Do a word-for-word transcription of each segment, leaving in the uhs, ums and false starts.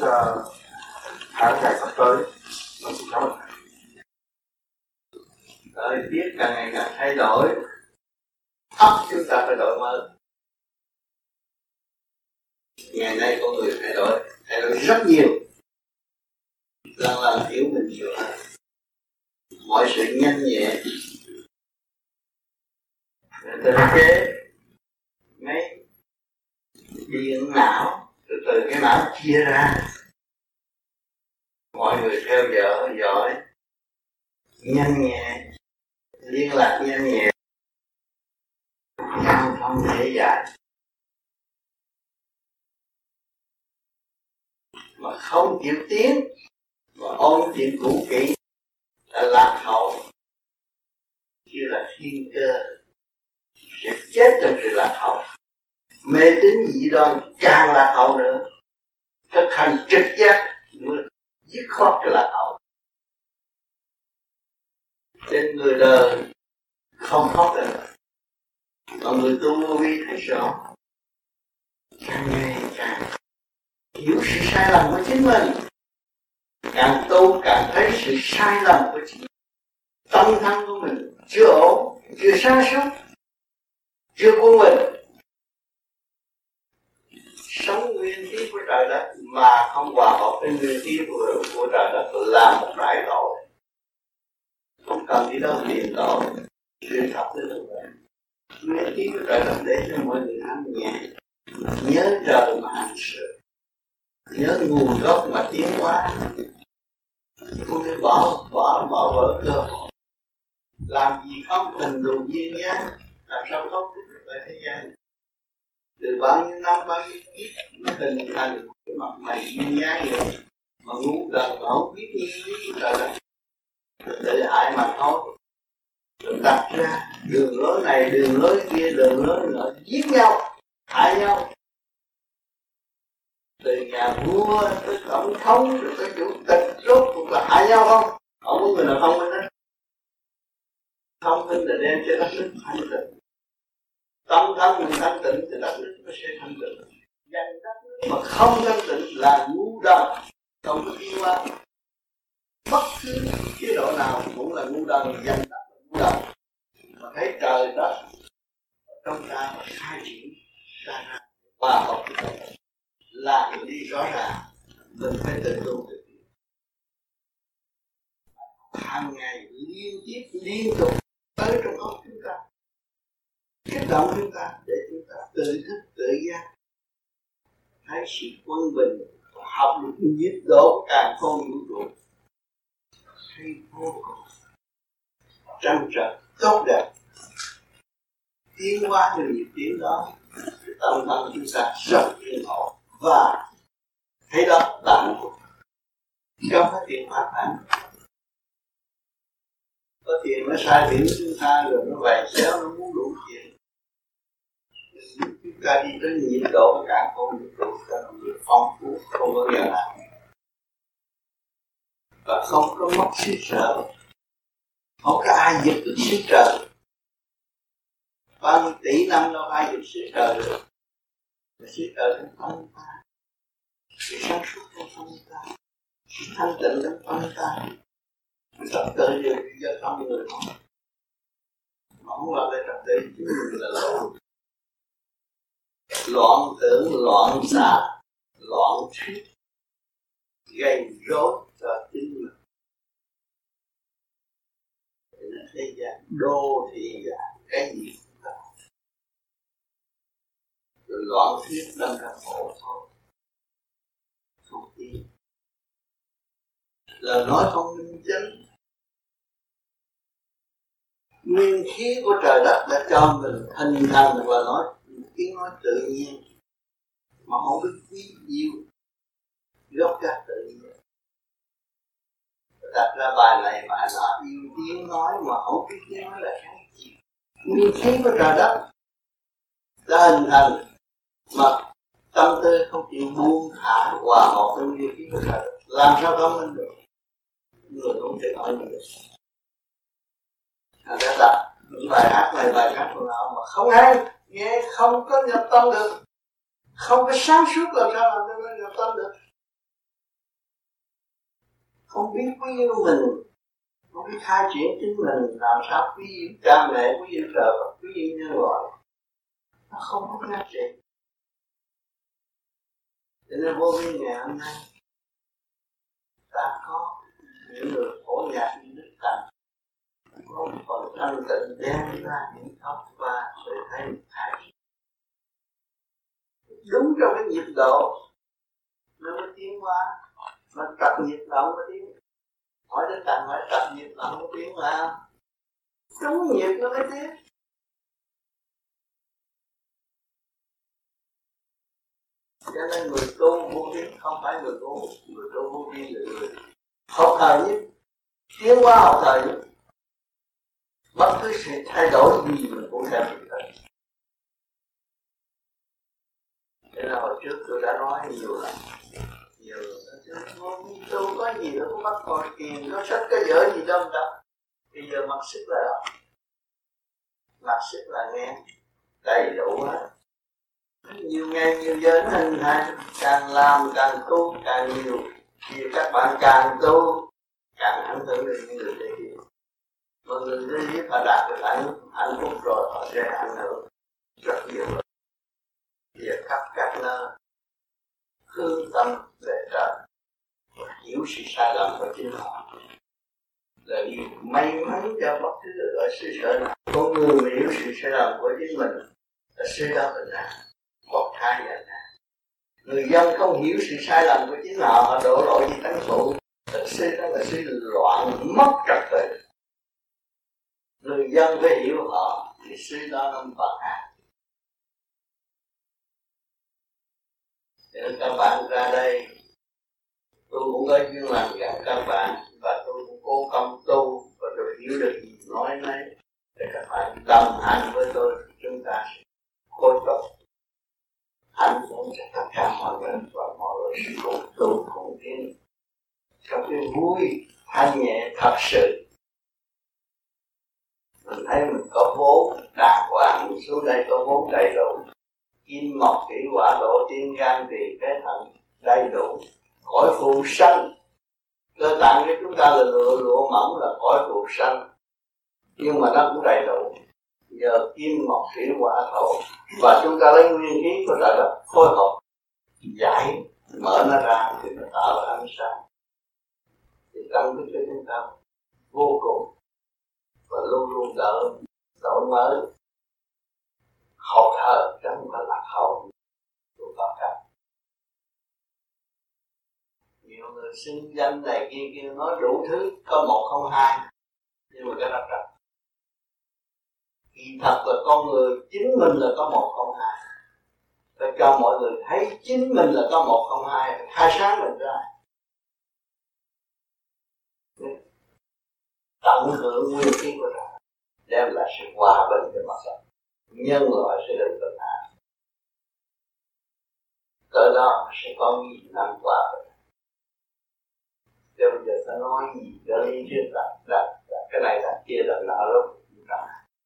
uh, tháng ngày sắp tới. Nó cũng cảm ơn. Thời tiết càng ngày càng thay đổi, óc chúng ta phải đổi mới. Ngày nay con người thay đổi, thay đổi rất nhiều. Lần lần hiểu mình nhiều hơn. Mọi sự nhanh nhẹ. Từ kế mấy điện não, từ từ cái não chia ra. Mọi người theo dõi, giỏi, nhanh nhẹ, liên lạc nhanh nhẹ, giao thông dễ dàng. Mà không chịu tiến, mà ôm chuyện cũ kỹ là lạc hậu, như là thiên cơ, sẽ chết trong sự lạc hậu. Mê tín dị đoan càng lạc hậu nữa, thực hành trực giác mới dứt khoát cái lạc hậu. Trên người đời không thoát được, còn người tu vô vi thấy rõ, càng ngày càng hiểu sự sai lầm của chính mình, càng tu càng thấy sự sai lầm của chính mình. Tâm thân của mình chưa ổn, chưa sáng suốt, chưa quân bình. Sống nguyên khí của trời đất mà không hòa hợp với nguyên khí của, của trời đất là một đại tội. Không cần đi đâu tìm tội, truyền thập tới đâu vậy. Nguyên khí của trời đất để cho mọi người ăn nhẹ, nhớ trời mà hành sự, nhớ nguồn gốc mà tiến hóa. Không thể bỏ bỏ bỏ vỡ cơ hội. Làm gì không tình đủ duyên nhá, làm sao không thích được lại thế gian. Từ bao nhiêu năm bao nhiêu kiếp nó hình thành cái mặt mày duyên nhá vậy, mà ngu đần mà không biết nguyên lý của trời đất, tự hại mà thôi. Rồi đặt ra đường lối này đường lối kia đường lối nọ, giết nhau hại nhau. Từ nhà vua tới tổng thống rồi tới chủ tịch rốt cuộc là hại nhau không? Không có người nào thông minh hết. Thông minh là đem cho đất nước thanh tịnh. Tâm thân mình thanh tịnh thì đất nước nó sẽ thanh tịnh. Dành đất nước mà không thanh tịnh là ngu đần, không có tiến hóa. Bất cứ chế độ nào cũng là ngu đần, dành đất là ngu đần. Mà thấy trời đất trong ta mà khai triển ra ra và học là mình đi rõ ràng, mình phải tự tu tự tiến. Hàng ngày liên tiếp liên tục tới trong óc chúng ta, kích động chúng ta để chúng ta tự thức tự giác, thấy sự quân bình, học được nhiệt độ càng không vũ trụ, thấy vô cùng trăn trở tốt đẹp, tiến hóa cho nhịp tiến đó, tâm thân chúng ta rất yên ổn và thấy đó là hạnh phúc. Không có tiền phát hành, có tiền nó sai điểm chúng ta rồi nó vầy xéo, nó muốn đủ tiền. Chúng ta đi tới nhiệt độ càng không vũ trụ, càng phong phú, không bao giờ nào và không có mất xứ sở, không có ai giật được xứ trời. Bao nhiêu tỷ năm đâu ai giật xứ trời được. Xứ trời trong tâm ta, sự sáng suốt trong tâm ta, sự thanh tịnh trong tâm ta, trật tự do, do tâm người không. Mà không làm lại trật tự chứ mình là loạn. Loạn tưởng, loạn xạ, loạn thuyết, gây rối cho chính mình. Nên thế gian đô thị giả cái gì cũng có. Rồi loạn thuyết đâm ra khổ thôi, không tin. Lời nói không minh chánh. Nguyên khí của trời đất đã cho mình hình thành và nói tiếng nói tự nhiên, mà không biết quý yêu gốc gác tự nhiên. Đặt ra bài này bài nọ yêu tiếng nói mà không biết tiếng nói là cái gì. Nguyên khí của trời đất đã hình thành mà tâm tư không chịu buông thả hòa hợp với nguyên khí của trời đất, làm sao thông minh được? Người không thể nói gì được. Thành ra đặt những bài hát này bài hát của nào mà không hay, nghe không có nhập tâm được, không có sáng suốt làm sao làm cho nó nhập tâm được. không biết quý yêu mình, không biết khai triển chính mình, làm sao quý yêu cha mẹ, quý yêu trời Phật, quý yêu nhân loại, nó không có giá trị. Cho nên vô vi ngày hôm nay đã có những người phổ nhạc như Đức Thành, có phần thanh tịnh đem ra những pháp và sự thấy hài đúng trong cái nhịp độ nó mới tiến hóa, mà tập nhịp độ mới tiến. Hỏi Đức Thành phải tập nhịp độ mới tiến mà đúng nhịp nó mới tiến. Cho nên người tu vô vi không phải người tu, người tu vô vi là người học thời nhất, tiến hóa học thời nhất. Bất cứ sự thay đổi gì mình cũng theo được hết. Thế là hồi trước tôi đã nói nhiều lần, nhiều lần vô vi tu có gì đâu, có bắt ngồi thiền, có sách có dở gì đâu đâu. Bây giờ mặc sức là mặc sức là nghe đầy đủ hết. Nhiều ngày nhiều giờ nó hình thành, càng làm càng tu càng nhiều, thì các bạn càng tu càng ảnh hưởng đến những người thế kia. Mà người thế biết họ đạt được hạnh hạnh phúc rồi họ sẽ ảnh hưởng rất nhiều rồi. Về khắp các nơi hướng tâm về trời, hiểu sự sai lầm của chính họ là điều may mắn cho bất cứ ở xứ sở nào. Con người mà hiểu sự sai lầm của chính mình là xứ đó bình an, quốc thái dân an. Người dân không hiểu sự sai lầm của chính họ, họ đổ lỗi đi tấn phụ, thật sự đó là sự loạn mất trật tự. Người dân phải hiểu họ thì xứ đó nó bình an. Nên các bạn ra đây, tôi cũng có duyên làm gặp các bạn, và tôi cũng cố công tu, và tôi hiểu được gì nói nấy để các bạn đồng hành với tôi, chúng ta sẽ khôi phục hạnh phúc cho tất cả mọi người và mọi người sẽ cùng tu cùng tiến trong cái vui thanh nhẹ thật sự. Mình thấy mình có vốn đàng hoàng, mình xuống đây có vốn đầy đủ, kim mộc thủy hỏa thổ tim gan tỳ phế thận đầy đủ, cõi phù sanh. Cơ tạng của chúng ta là lụa lụa mỏng, là cõi phù sanh, nhưng mà nó cũng đầy đủ. Nhờ kim mộc thủy hỏa thổ và chúng ta lấy nguyên khí của trời đất phối hợp giải mở nó ra thì nó tạo ra ánh sáng, thì tăng thức cho chúng ta vô cùng và luôn luôn đỡ đổi mới hậu thờ chứ không phải lạc hậu của Phật cả. Nhiều người xưng danh này kia kia nói đủ thứ, có một không hai, nhưng mà cái đó thật. Kỳ thật là con người chính mình là có một không hai, phải cho mọi người thấy chính mình là có một không hai, khai sáng mình ra, tận hưởng nguyên khí của trời, đem lại sự hòa bình cho mọi người, nhân loại sẽ được bình an. Tới đó sẽ có nghìn năm hòa bình. Thế bây giờ ta nói gì cho lý thuyết là, là, là cái này là kia là nợ lúc chúng ta.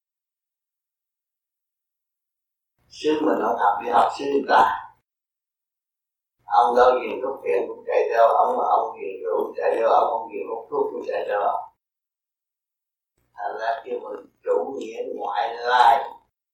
Sướng mình không học đi học sướng người ta. Ông đó ghiền thuốc phiện cũng chạy theo ông, mà ông ghiền rượu cũng chạy theo ông, ông ghiền hút thuốc cũng chạy theo ông. Thành ra kêu mình chủ nghĩa ngoại lai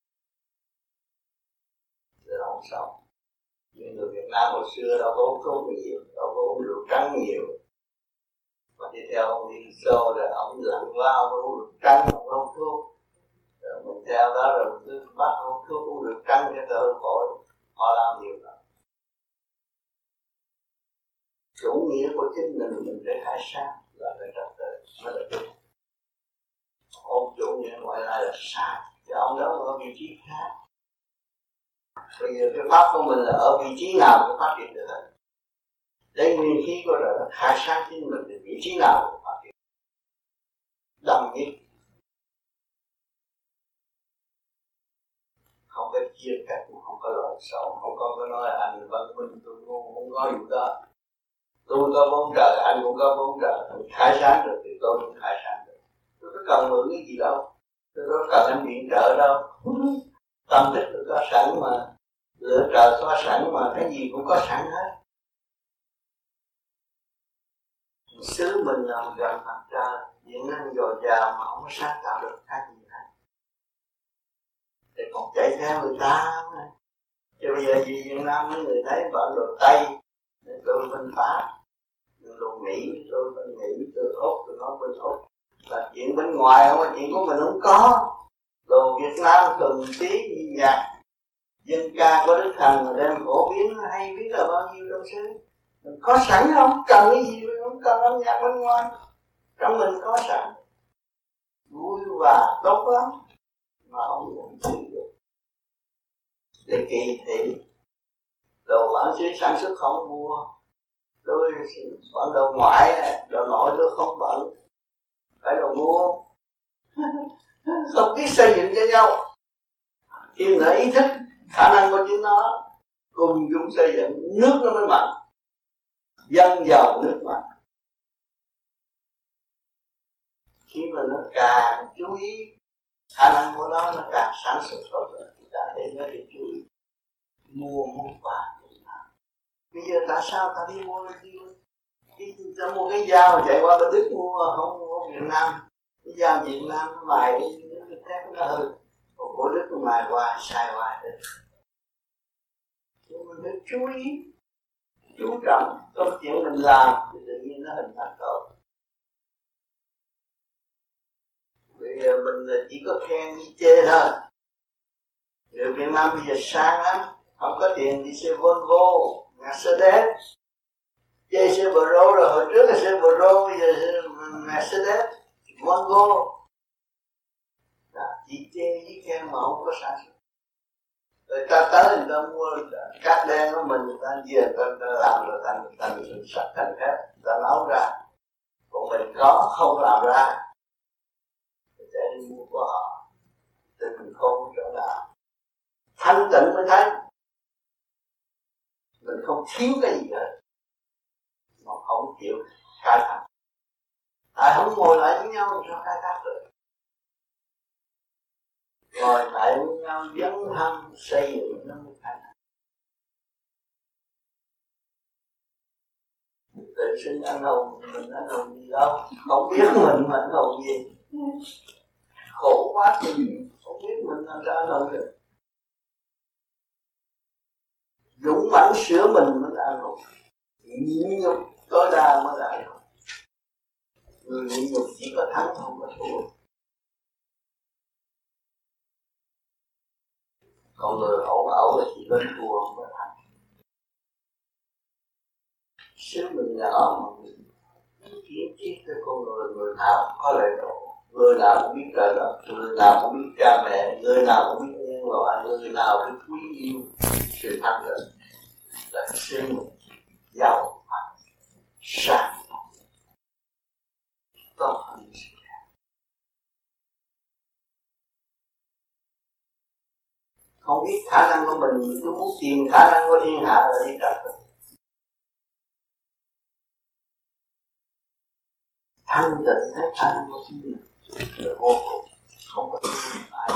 thì không sống. Nhưng người Việt Nam hồi xưa đâu có uống thuốc nhiều, đâu có uống rượu trắng nhiều. Mà đi theo ông đi show rồi ông lạnh quá, ông uống rượu trắng, ông uống thuốc. Rồi mình theo đó rồi mình cứ bắt uống thuốc, uống rượu trắng cho cơ hội. Họ làm nhiều lắm. Chủ nghĩa của chính mình mình phải khai sáng là phải trật tự, mới là đúng. Ông chủ nghĩa ngoại lai là sai, thì ông đó ở vị trí khác. Bây giờ cái pháp của mình là ở vị trí nào cũng phát triển được hết. Lấy nguyên khí của đời khai sáng chính mình thì vị trí nào cũng phát triển đồng nhất, không có chia cắt, không có lộn xộn, không có có nói anh văn minh tôi ngu, không có vụ đó. Tôi có vốn trời, anh cũng có vốn trời, mình khai sáng được thì tôi cũng khai sáng được. Tôi có cần mượn cái gì đâu, tôi có cần anh viện trợ đâu. Tâm thức tôi có sẵn mà, lửa trời có sẵn mà, cái gì cũng có sẵn hết. xứ mình làm gần mặt trời, điện năng dồi dào mà không có sáng tạo được cái gì hết, thì còn chạy theo người ta nữa. Chứ bây giờ gì Việt Nam mấy người thấy bọn đồ Tây, tôi bên Pháp, đồ Mỹ, tôi bên Mỹ, tôi Úc, tôi nói bên Úc, là chuyện bên ngoài không, chuyện của mình không có. Đồ Việt Nam cần tí như nhạc dân ca của Đức Thành mà đem phổ biến hay biết là bao nhiêu trong xứ. Mình có sẵn không, cần cái gì, không cần âm nhạc bên ngoài, trong mình có sẵn, vui và tốt lắm mà không muốn sử dụng để kỳ thị. Đồ bản xứ sản xuất không mua, tôi bận đồ ngoại, đồ nội tôi không bận, phải đồ mua. Không biết xây dựng cho nhau. Khi nó ý thức khả năng của chúng nó cùng chung xây dựng, nước nó mới mạnh, dân giàu nước mạnh. Khi mà nó càng chú ý khả năng của nó, nó càng sản xuất tốt hơn, ta thấy nó được chú ý mua mua vàng. Bây giờ tại sao ta đi mua đi, đi ta mua cái dao chạy qua bên Đức mua, không mua Việt Nam. Cái dao Việt Nam nó mài đi, nó thép nó hư, còn của Đức nó mài qua sai qua được. Mình phải chú ý, chú trọng công chuyện mình làm thì tự nhiên nó hình thành tốt. Bây giờ mình chỉ có khen đi chê thôi. Người Việt Nam bây giờ sang lắm, không có tiền đi xe Volvo, Mercedes, chê xe Pro rồi, hồi trước là xe Pro, bây giờ xe Mercedes, Volvo. Đó, chỉ chê với khen mà không có sản xuất. Rồi ta tới người ta mua cát đen của mình, người ta về người ta làm rồi thành thành sạch thành thép, người ta nấu ra. Còn mình có không làm ra, người ta đi mua của họ, thì mình không chỗ nào thanh tịnh mới thấy mình không thiếu cái gì hết, mà không chịu khai thác. Tại không ngồi lại với nhau thì sao khai thác được? Ngồi lại với nhau dấn thân xây dựng nó mới khai thác. Tự sinh anh hùng, mình anh hùng gì đâu, không biết mình mà anh hùng gì. Khổ quá thì không biết mình làm sao anh hùng được. Dũng mãnh sửa mình mới là anh hùng, nhịn nhục tối đa mới là anh hùng. Người nhịn nhục chỉ có thắng không có thua. Còn người ẩu ẩu là chỉ bên thua không có thắng. Xứ mình nhỏ mà mình kiến thiết cái con người, người nào có lệ độ, người nào cũng biết trời đất, người nào cũng biết cha mẹ, người nào cũng biết nhân loại, người nào cũng quý yêu sự thắng lợi. Là xứ mình giàu mạnh, sáng tốt hơn sự khác. Không biết khả năng của mình, cứ muốn tìm khả năng của thiên hạ là đi đặt rồi. Thanh tịnh thấy khả năng của chính mình là vô cùng, không có ai.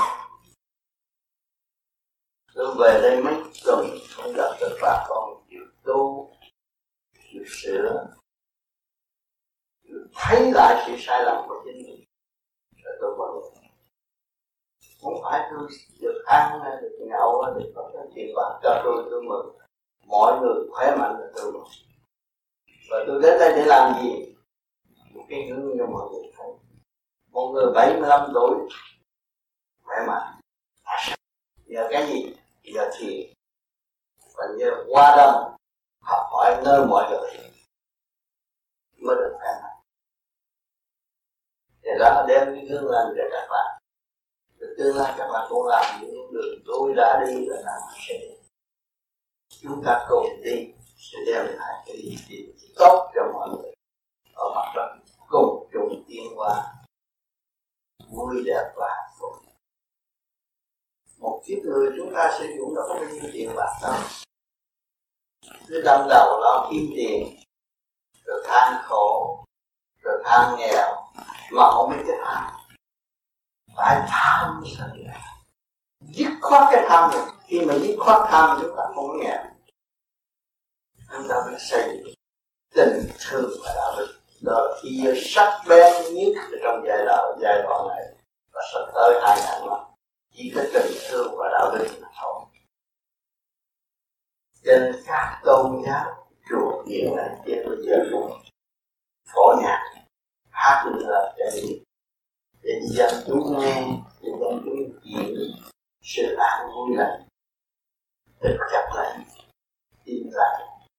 Tôi về đây mấy tuần không gặp được bà con chịu tu, chịu sửa, chịu thấy lại sự sai lầm của chính mình, rồi tôi vẫn không phải tôi được ăn, được nhậu, được có cái tiền bạc cho tôi, tôi mừng. Mọi người khỏe mạnh là tôi mừng. Và tôi đến đây để làm gì? Một cái gương cho mọi người thấy. Một người bảy mươi lăm tuổi khỏe mạnh, giờ cái gì? Giờ thì và giờ qua đông học hỏi nơi mọi người mới được khỏe mạnh. Để đó đem cái gương lên để các bạn. Tương lai các bạn cũng làm những đường tôi đã đi và làm sẽ đi. Chúng ta cùng đi sẽ đem lại cái gì tốt cho mọi người ở mặt đất, cùng chung tiến hóa vui đẹp và hạnh phúc. Một kiếp người chúng ta sử dụng đâu có bao nhiêu tiền bạc đâu, cứ đâm đầu lo kiếm tiền, rồi than khổ, rồi than nghèo, mà không biết cái than. Phải tham sao vậy? Dứt khoát cái tham này. Khi mà dứt khoát tham chúng ta không nghèo. Chúng ta phải xây tình thương và đạo đức. Đó đó khi sắc bén nhất trong giai đoạn giai đoạn này và sắp tới hai ngàn năm chỉ có tình thương và đạo đức mà thôi. Cho nên các tôn giáo chùa viện này trên bây giờ cũng phổ nhạc hát là để để dân chúng nghe, để dân chúng chịu sự an vui này, thực chất lại, tin lại.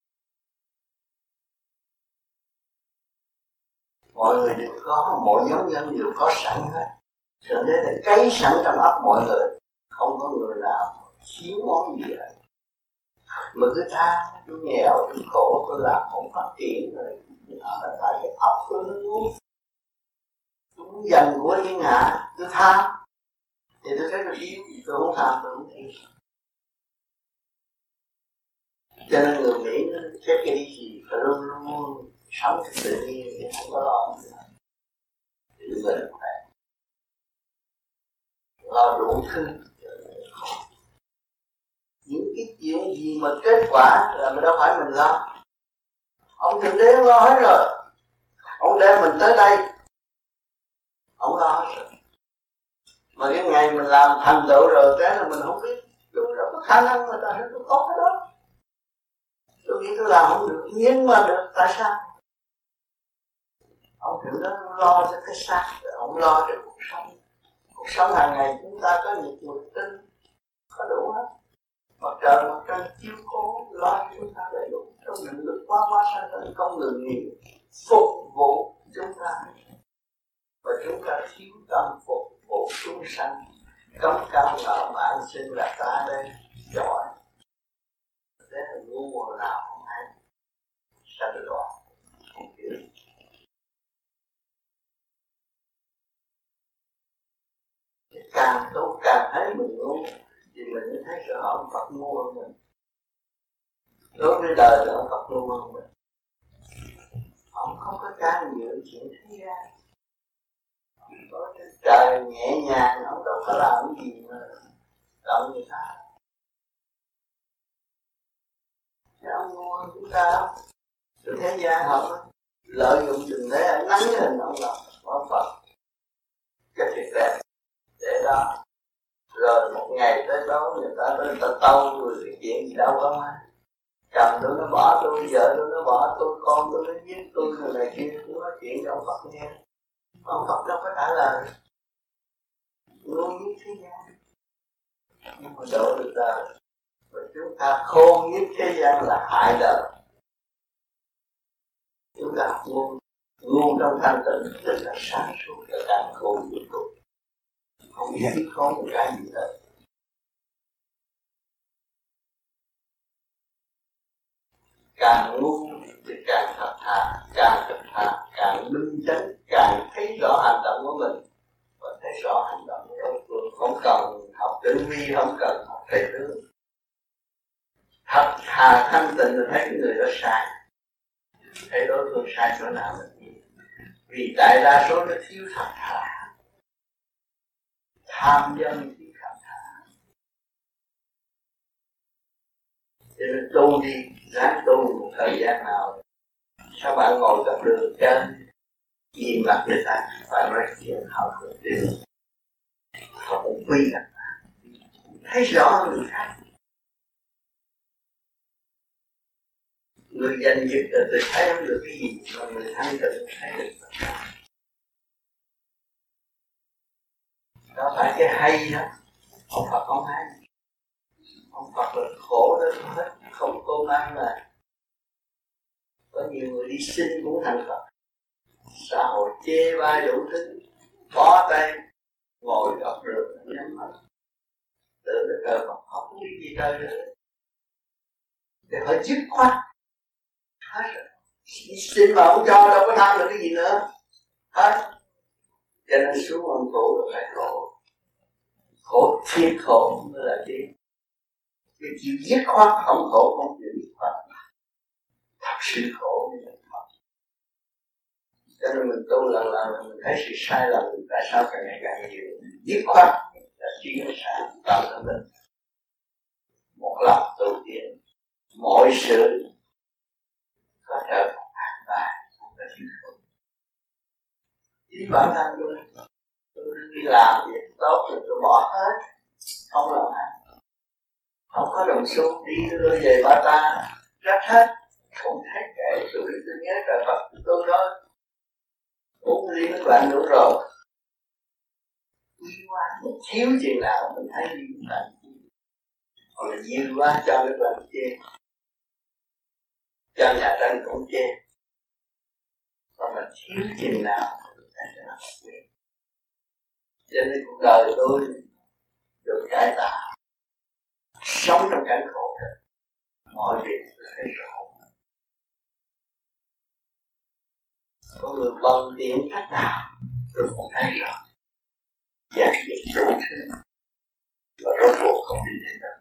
Mọi người đều có, mỗi nhóm nhân đều có sẵn hết. Cho nên là cấy sẵn trong óc mọi người, không có người nào thiếu món gì hết. Mà cứ tha, cứ nghèo, cứ khổ, cứ làm không phát triển rồi, nó là tại cái óc của nó ngu. Cũng dần của thiên hạ, cứ tha. Thì tôi thấy là yếu, tôi không tham, tôi không thiên. Cho nên người Mỹ nó chết cái đi gì, phải luôn luôn sống tự nhiên, thì không có lo gì hết. Thì mình phải lo đủ thứ. Những cái chuyện gì mà kết quả là mình đâu phải mình lo. Ông Thượng Đế lo hết rồi. Ông đem mình tới đây, ông lo hết rồi. Mà cái ngày mình làm thành tựu rồi, cái là mình không biết. Tôi đâu có khả năng mà ta tôi có cái đó. Tôi nghĩ tôi làm không được, nhưng mà được, tại sao? Ông Thượng Đế lo cho cái xác, ông lo cho cuộc sống. Cuộc sống hàng ngày chúng ta có nhiệt mực tinh, có đủ hết. Mặt trời mặt trăng chiếu cố lo chúng ta đầy đủ trong định lực quá quá sang tận không ngừng nghỉ phục vụ chúng ta, và chúng ta thiếu tâm phục vụ chúng sanh, cống cao ngạo mạn sinh là ta đây giỏi, thế là ngu nào không hay sanh loạn không hiểu. Càng tốt càng thấy mình ngu thì mình mới thấy rõ ông Phật ngu hơn mình. Đối với đời là ông Phật ngu hơn mình. Ông không có can dự chuyện thế gian. Có trời nhẹ nhàng, ông đâu có làm cái gì mà động người ta. Chứ ông ngu hơn chúng ta. Từ thế gian họ lợi dụng từng thế nắng hình ông là ông Phật. Cái việc đẹp để đó. Rồi một ngày tới đó người ta tới ta tâu rồi cái chuyện gì đâu có mà. Chồng tôi nó bỏ tôi, vợ tôi nó bỏ tôi, con tôi nó giết tôi rồi này kia, tôi nói chuyện cho ông Phật nghe. Ông Phật đâu có trả lời. Ngu nhất thế gian. Nhưng mà độ được đời. Và chúng ta khôn nhất thế gian là hại đời. Chúng ta ngu, ngu trong thanh tịnh rất là sáng suốt, là càng khôn vô cùng. Không biết khôn một cái gì hết. Càng ngu thì càng thật thà, càng thật thà, càng minh chánh, càng thấy rõ hành động của mình và thấy rõ hành động của đối phương. Không cần học tử vi, không cần học thầy tướng. Thật thà thanh tịnh là thấy cái người đó sai, thấy đối phương sai chỗ nào là gì. Vì đại đa số nó thiếu thật thà, tham dân thiếu thật thà. Cho nên tu đi, ráng tu một thời gian nào. Sao bạn ngồi gặp đường chơi, nhìn mặt người ta, phải nói chuyện họ không được. Họ cũng quy gặp bạn, thấy rõ người khác. Người danh dự là tôi thấy không được cái gì, mà người thanh tịnh thấy được tất cả. Đó phải cái hay đó. Ông Phật không hay. Ông Phật là khổ đó hết, không cô mang mà. Có nhiều người đi sinh cũng thành Phật. Xã hội chê bai đủ thứ, bó tay, ngồi gặp được nhắm mắt. Tự là cờ Phật không biết gì đâu nữa. Thì phải dứt khoát. Hết rồi. Đi sinh mà không cho đâu có tham được cái gì nữa. Hết. Cho nên xuống ông khổ là phải khổ. Khổ thiệt khổ mới là gì? Cái chịu dứt khoát không khổ không chịu dứt khoát. Thật sự khổ mới là thật. Cho nên mình tu lần lần mình thấy sự sai lầm, tại sao càng ngày càng nhiều. Dứt khoát là chuyển sang tạo ra mình. Một lần tu tiên, mọi sự có thể một hàng bài, không có gì không. Chính bản thân tôi tôi đi làm việc tốt rồi tôi bỏ hết, không làm ăn, không có đồng xu, đi tôi về ba ta rách hết, không thấy kệ. Tôi tôi nhớ trời Phật tôi nói uống ly nước lạnh đủ rồi, quý quá, mình thiếu chừng nào mình thấy ly nước lạnh, còn là dư quá cho nước lạnh chê, cho nhà tranh cũng chê, còn là thiếu chừng nào mình thấy cho nó quyền. Cho nên cuộc đời tôi được cải tạo, sống trong cảnh khổ thật, mọi việc tôi thấy rõ. Có người bằng tiền cách nào tôi cũng thấy rõ, giải quyết đủ thứ và rốt cuộc không đi đến đâu.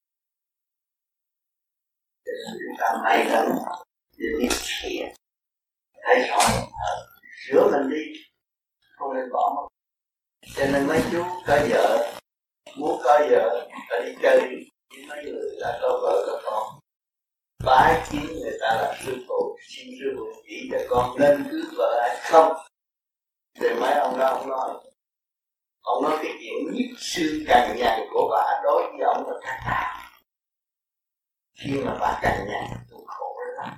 Cho nên chúng ta may lắm để biết thiện, thấy rõ sửa mình đi, không nên bỏ mất. Cho nên mấy chú có vợ, muốn có vợ phải đi chơi với mấy người đã có vợ có con, bái kiến người ta là sư phụ, xin sư phụ chỉ cho con nên cưới vợ hay không. Thì mấy ông đó ông nói, ông nói cái chuyện nhất xương cằn nhằn của bà đối với ông là thật thà. Khi mà bà cằn nhằn tôi khổ lắm,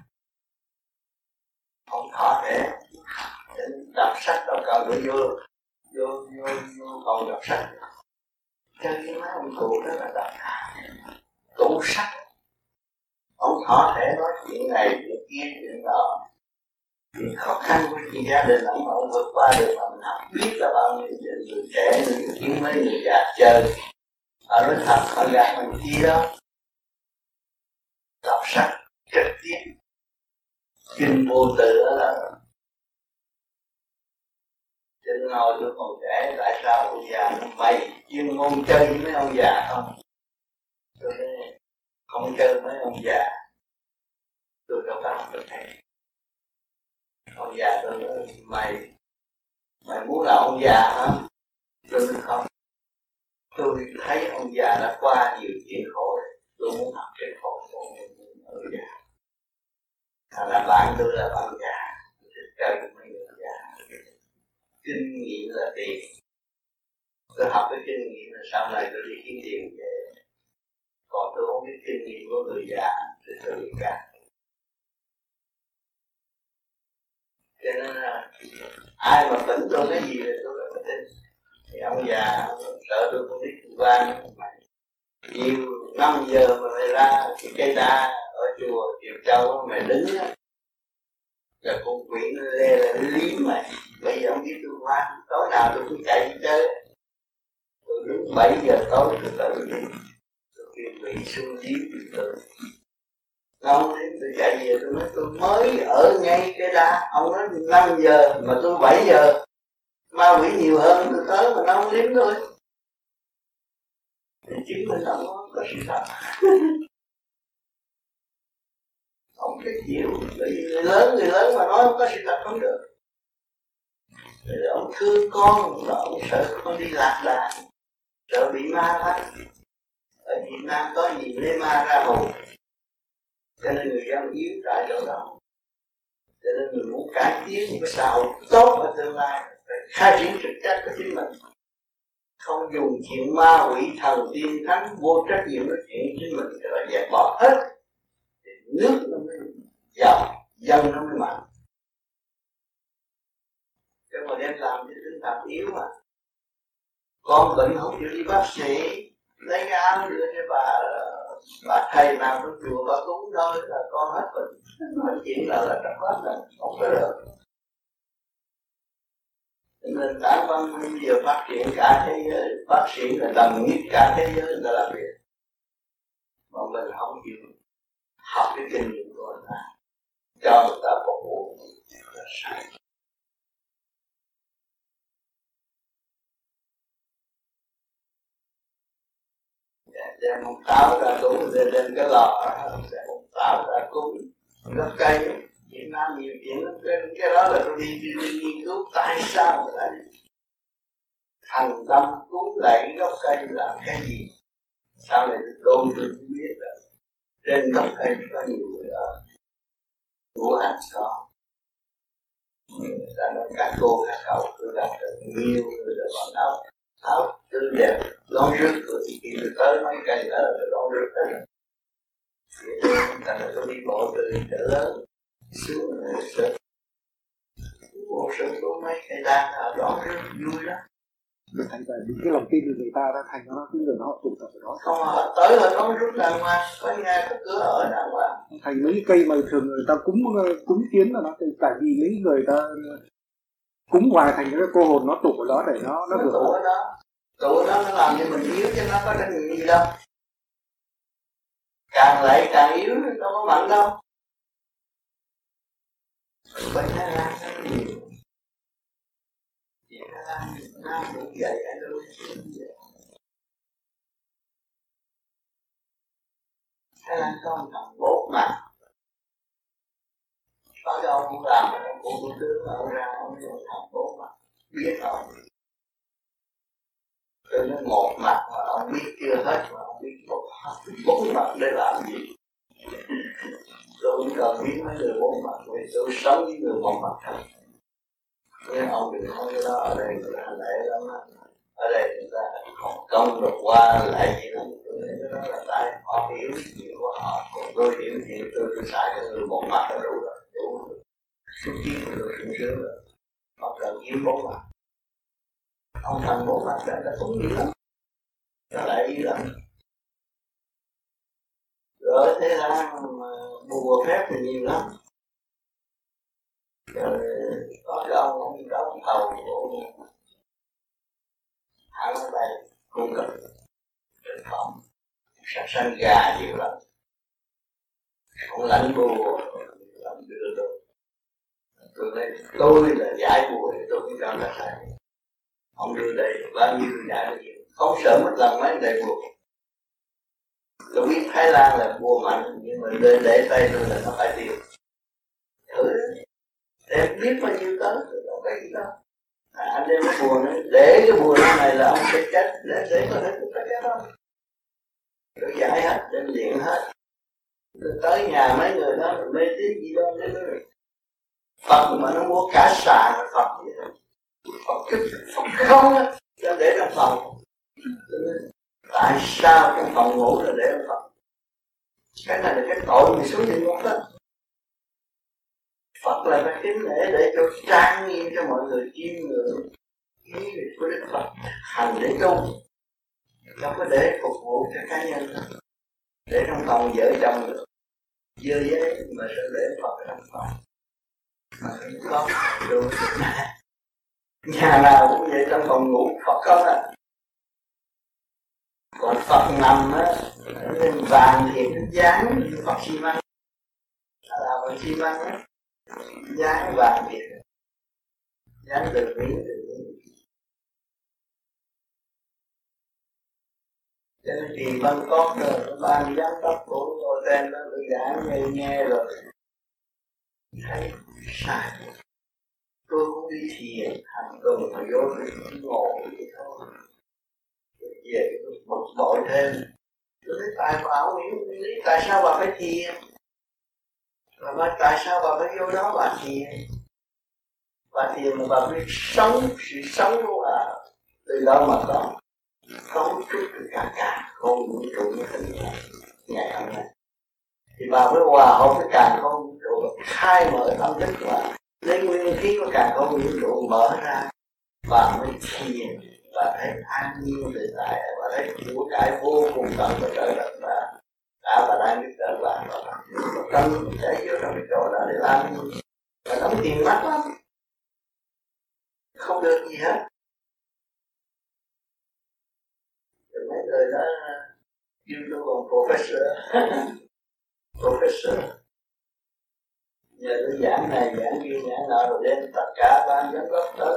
ông thọ thể đọc sách đâu cần phải vô vô vô vô còn đọc sách. Cho nên mấy ông cụ đó là đọc tủ sách. Ông thọ thể nói chuyện này chuyện kia chuyện nọ, chuyện khó khăn của chuyện gia đình ông ông vượt qua được mà mình không biết là bao nhiêu người trẻ người tiếng mấy người già chơi ở nói thật họ gạt mình chi đó. Đọc sách trực tiếp kinh vô tự là cho nên hồi tôi còn trẻ tại sao ông già mày chuyên môn chơi với mấy ông già không? Tôi nói không chơi mấy ông già, tôi đâu có học được thầy. Ông già tôi nói mày mày muốn là ông già hả? Tôi nói không, tôi thấy ông già đã qua nhiều chuyện khổ, tôi muốn học cái khổ của ông già. Thành ra bạn tôi là bạn già, tôi thích chơi với mấy người già. Kinh nghiệm là tiền, tôi học cái kinh nghiệm là sau này tôi đi kiếm tiền về, còn tôi không biết kinh nghiệm của người già thì tôi đi cả. Cho nên là ai mà tỉnh tôi cái gì thì tôi phải tin. Thì ông già sợ tôi không biết kinh quan, nhiều năm giờ mà mày ra cái cây đa ở chùa Kiều Châu mày đứng á, là con quỷ nó lê là liếm mày. Bây giờ không biết tôi qua, tối nào tôi cũng chạy đi chơi. Tôi đứng bảy giờ tối tôi tự đi, tôi kêu quỷ xuống liếm tôi. Nó không liếm tôi chạy về, tôi nói tôi mới ở ngay cái đá. Ông nói năm giờ mà tôi bảy giờ, ma quỷ nhiều hơn tôi tới mà nó không liếm thôi. Thì chứng minh ông có sự thật. Không cái chịu, bởi vì người lớn, người lớn mà nói không có sự thật không được. Rồi ông thương con, rồi ông sợ con đi lạc đàn, sợ bị ma bắt. Ở Việt Nam có gì lấy ma ra hồn, cho nên người dân yếu tại chỗ đó. Cho nên mình muốn cải tiến một cái xã hội tốt ở tương lai, phải khai triển trực trách của chính mình. Không dùng chuyện ma quỷ thần tiên thánh vô trách nhiệm với chuyện chính mình để là dẹp bỏ hết. Thì nước nó mới giàu, dân nó mới mạnh. Chứ mà đem làm thì tinh thần yếu mà. Con bệnh không chịu đi bác sĩ, lấy cái áo đưa cho bà, bà thầy nào trong chùa bà cúng thôi là con hết bệnh. Nói chuyện là là trật lắm là không có được. Nên đã văn minh giờ phát triển cả thế giới, bác sĩ là tầm nhất cả thế giới là làm việc. Mà mình không chịu học cái kinh nghiệm của người ta, cho người ta phục vụ là sai. Đem một táo ra cúng lên lên cái lò, đem một táo ra cúng gốc cây. Việt Nam nhiều chuyện lắm, cái, cái đó là tôi đi đi đi nghiên cứu tại sao người ta thành tâm cúng lại gốc cây làm cái gì. Sau này tôi tôi không biết là trên gốc cây có nhiều người ở ngũ hành có, người ta nói các cô các cậu cứ gặp được nhiều người được bằng áo áo tươi đẹp lon rước rồi thì khi tôi tới mấy cây đó là lon rước đó. Ta nói tôi đi bộ từ chợ lớn xuống sơn bộ sơn có mấy cây đan ở đó rất vui lắm. Được thành ra những cái lòng tin của người ta đã thành nó cứ người họ tụ tập ở đó. Không họ tới họ đón rút đàng hoàng, có nhà có cửa ở đàng hoàng. Thành mấy cây mà thường người ta cúng cúng kiến là nó tại vì mấy người ta cúng hoài thành cái cô hồn nó tụ ở đó để nó nó được. Tụ ở đó, tụ ở đó nó làm cho mình yếu chứ nó có trách nhiệm gì đâu. Càng lại càng yếu đâu có mạnh đâu. Bệnh Thái Lan nó nhiều. Thái Lan Nam cũng vậy, anh đâu cũng vậy. Thái Lan có một thằng bốt mà có cái ông cũng làm một bộ thủ tướng ở ra ông là thằng bốt mà biết ông rồi nó một mặt mà ông biết chưa hết mà ông biết một bốn mặt để làm gì. Tôi cũng cần biết mấy người bốn mặt vì tôi sống với người một mặt thôi. Nên ông đừng nói cái đó ở đây người ta lẽ lắm á. Ở đây người ta không công được qua lại gì lắm. Tôi thấy cái đó là tại họ hiểu chuyện của họ. Còn tôi hiểu chuyện tôi tôi xài cái người một mặt là đủ rồi. Đủ rồi. Xuất chiến của tôi sung sướng rồi. Họ cần kiếm bốn mặt. Ông thằng bốn mặt đó là cũng nhiều lắm. Nó lại ý lắm. Rồi thế ra bùa phép thì nhiều lắm. Rồi có cái ông ông đó ông thầu của hãng máy bay cung cấp thực phẩm sẵn sàng gà nhiều lắm. Ông lãnh bùa làm đưa tôi. Tôi nói tôi là giải bùa thì tôi cũng cảm là sai. Ông đưa đây bao nhiêu giải bao nhiêu. Không sợ mất lần mấy đầy bùa. Tôi biết Thái Lan là bùa mạnh nhưng mà lên để tay tôi là nó phải tiêu. Thử em biết bao nhiêu tới rồi đâu cái gì đâu. À, anh đem cái bùa này để cái bùa này là ông sẽ chết để để có thể cũng phải chết đâu. Rồi giải hết, đem điện hết. Rồi tới nhà mấy người đó rồi mê tín gì đâu đến rồi. Phật mà nó mua cả sàn Phật vậy đó. Phật cái Phật không á, cho để trong phòng. Tại sao trong phòng ngủ là để trong Phật? Cái này là cái tội mình xuống địa ngục đó. Phật là phải kính lễ để cho trang nghiêm cho mọi người chiêm ngưỡng ý nghĩa của Đức Phật hành để tu, không có để phục vụ cho cá nhân nữa. Để trong phòng vợ chồng được dơ giấy mà sẽ để Phật ở trong phòng mà không có đồ nhà nhà nào cũng vậy, trong phòng ngủ Phật không à. Còn Phật nằm á lên vàng thì nó dán Phật xi măng là bằng xi măng á, dán vàng thì dán từ miếng từ miếng. Cho nên thì Bangkok rồi ban giám đốc của hotel đó tôi giảng nghe nghe rồi thấy sai. Tôi cũng đi thiền hàng tuần mà vô tôi ngồi vậy thôi. Về một bội thêm. Tôi nói tại bà không hiểu lý tại sao bà phải thiền. Và bà, tại sao bà phải vô đó bà thiền. Bà thiền mà bà biết sống sự sống của bà từ đâu mà có. Cấu trúc từ cả cả không vũ trụ như hình ngày hôm nay. Thì bà mới hòa hợp với cả không vũ trụ khai mở tâm thức của bà. Lấy nguyên khí của cả không vũ trụ mở ra. Bà mới thiền. Bà thấy an nhiên tự tại. Bà thấy của cải vô cùng tận của trời đất bà. Đã bà đang biết trở lại. Bà cần chạy vô trong cái chỗ đó để làm gì. Bà đóng tiền mắc lắm. Không được gì hết. Mấy người đó kêu tôi còn professor. Professor. Giờ tôi giảng này giảng kia giảng nọ rồi đem tất cả ban giám đốc tới.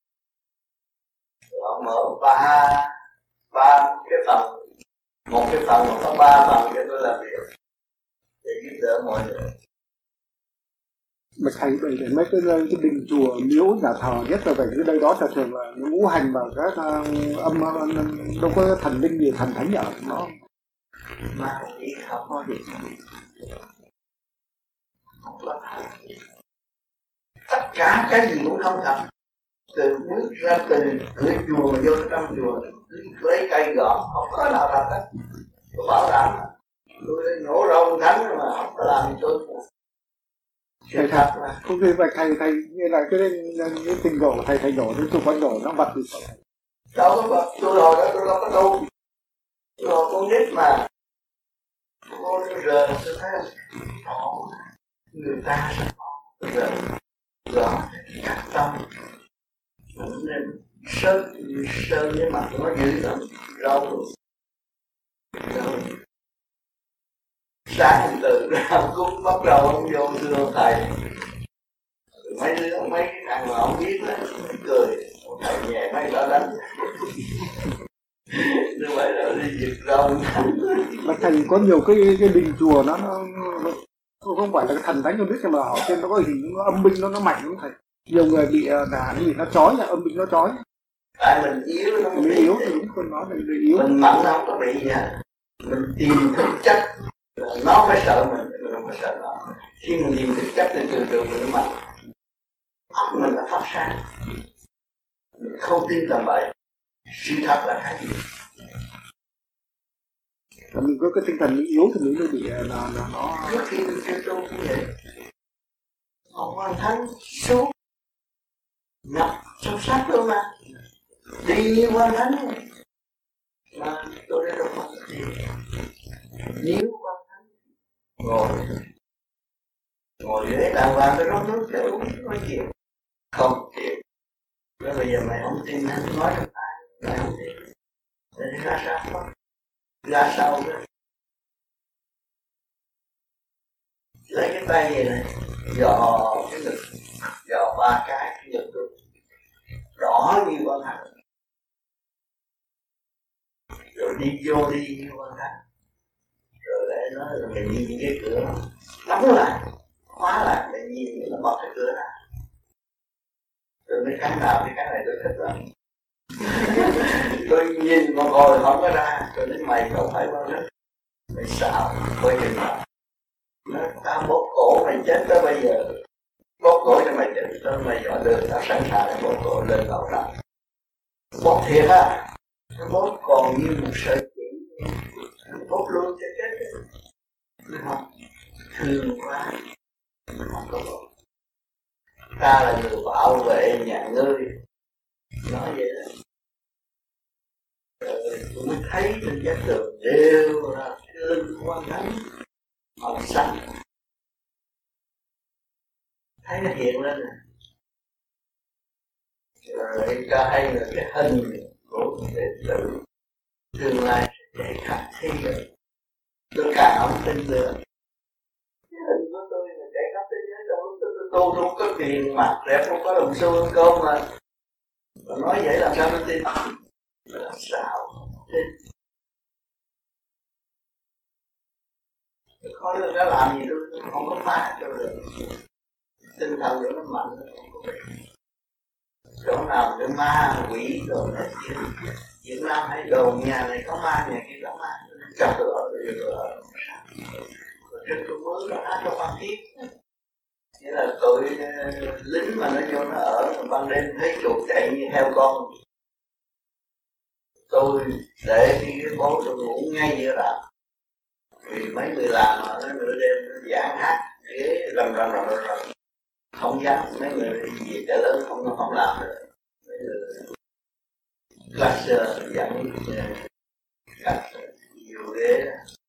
Họ mở ba ba cái phần, một cái phần mà có ba phần cho tôi làm việc để giúp đỡ mọi người. Mà thầy vậy để mấy cái, cái đình chùa miếu nhà thờ nhất là về cái đây đó thường là ngũ hành và các uh, âm uh, đâu có thần linh gì thần thánh ở nó mà chỉ không có gì không có thật. Tất cả cái gì cũng không thật. Từ bước ra từ cửa chùa mà vô trong chùa cứ lấy cây gõ không có nào thật hết. Tôi bảo đảm tôi nổ râu thánh mà không có làm gì tôi. Thầy thật mà không khi vậy thầy thầy như là cái cái tình độ thầy thầy đổ đến chụp quanh đổ nó vật gì vậy? Đâu có vật, tôi rồi đó tôi đâu có tu. Tôi rồi con nít mà con giờ tôi thấy họ người ta giờ giờ cắt tâm nên sơn sơn với mặt nó dữ lắm râu rồi sáng từ ra cũng bắt đầu ông vô thưa thầy mấy đứa mấy cái thằng mà ông biết đó cười thầy nhẹ mấy đó đánh như vậy là đi giật râu mà thầy có nhiều cái cái đình chùa nó nó, nó không phải là cái thần thánh không biết nhưng mà ở trên nó có hình nó âm binh nó nó mạnh lắm thầy. Nhiều người bị là gì nó chói là âm binh nó chói. Tại mình yếu nó mình yếu thì đúng con nói mình yếu. Mình mạnh nó không có bị gì hết. Mình tìm thực chất nó phải sợ mình, mình không phải sợ nó. Khi mình tìm thực chất thì từ từ mình mạnh. Óc mình là phát sáng. Mình không tin tầm bậy. Sự thật là cái gì? Mình có cái tinh thần mình yếu thì mình mới bị là, là nó. Trước khi mình chưa tu cũng vậy. Ông Hoàng Thánh xuống ngập trong sát luôn mà đi như Hoàng Thánh mà tôi đã đọc một gì nếu Hoàng Thánh ngồi ngồi ghế đàng hoàng tôi rót nước cho uống nói chuyện không chịu. Nói bây giờ mày không tin anh nói được ai mày không tin thì ra sao không ra sao đó lấy cái tay này này dò cái ngực dò ba cái cái ngực tôi rõ như con thằng rồi đi vô đi như con thằng rồi để nó rồi mình nhìn những cái cửa đóng lại khóa lại mình nhìn nó bật cái cửa ra rồi mấy cái nào cái này tôi thích lắm tôi nhìn mà ngồi không có ra rồi đến mày không phải bao giờ mày xạo coi chừng nào nó tao bóp cổ mày chết tới bây giờ bóp cổ cho mày chết tới mày dọn đường tao sẵn sàng để bóp cổ lên đầu ra bóp thiệt á nó bóp còn như một sợi chỉ bóp luôn cho chết nó không thương quá không có bóp ta là người bảo vệ nhà ngươi nói vậy đó rồi tôi mới thấy trên giác đường đều là cơn quan thánh màu xanh thấy nó hiện lên nè rồi cho hay là cái hình của đệ tử tương lai sẽ chạy khắp thế giới tôi càng không tin được cái hình của tôi là chạy khắp thế giới đâu tôi tu không có tiền mặt đẹp không có đồng xu ăn cơm mà mà nói vậy làm sao tôi tin làm sao tin khó được nó làm gì tôi không có phá cho được tinh thần của nó mạnh chỗ nào cái ma quỷ rồi nó chuyện Việt Nam hay đồn nhà này có ma nhà kia có ma cho tôi ở đây rồi ở rồi trên tôi mới nó hát cho quan thiết nghĩa là tụi lính mà nó vô nó ở ban đêm thấy chuột chạy như theo con tôi để cái bố tôi ngủ ngay giữa rạp vì mấy người làm mà nó nửa đêm nó giảng hát ghế rầm rầm rầm rầm không dám mấy người gì cả lớn không không làm được mấy người classer dẫn cắt nhiều ghế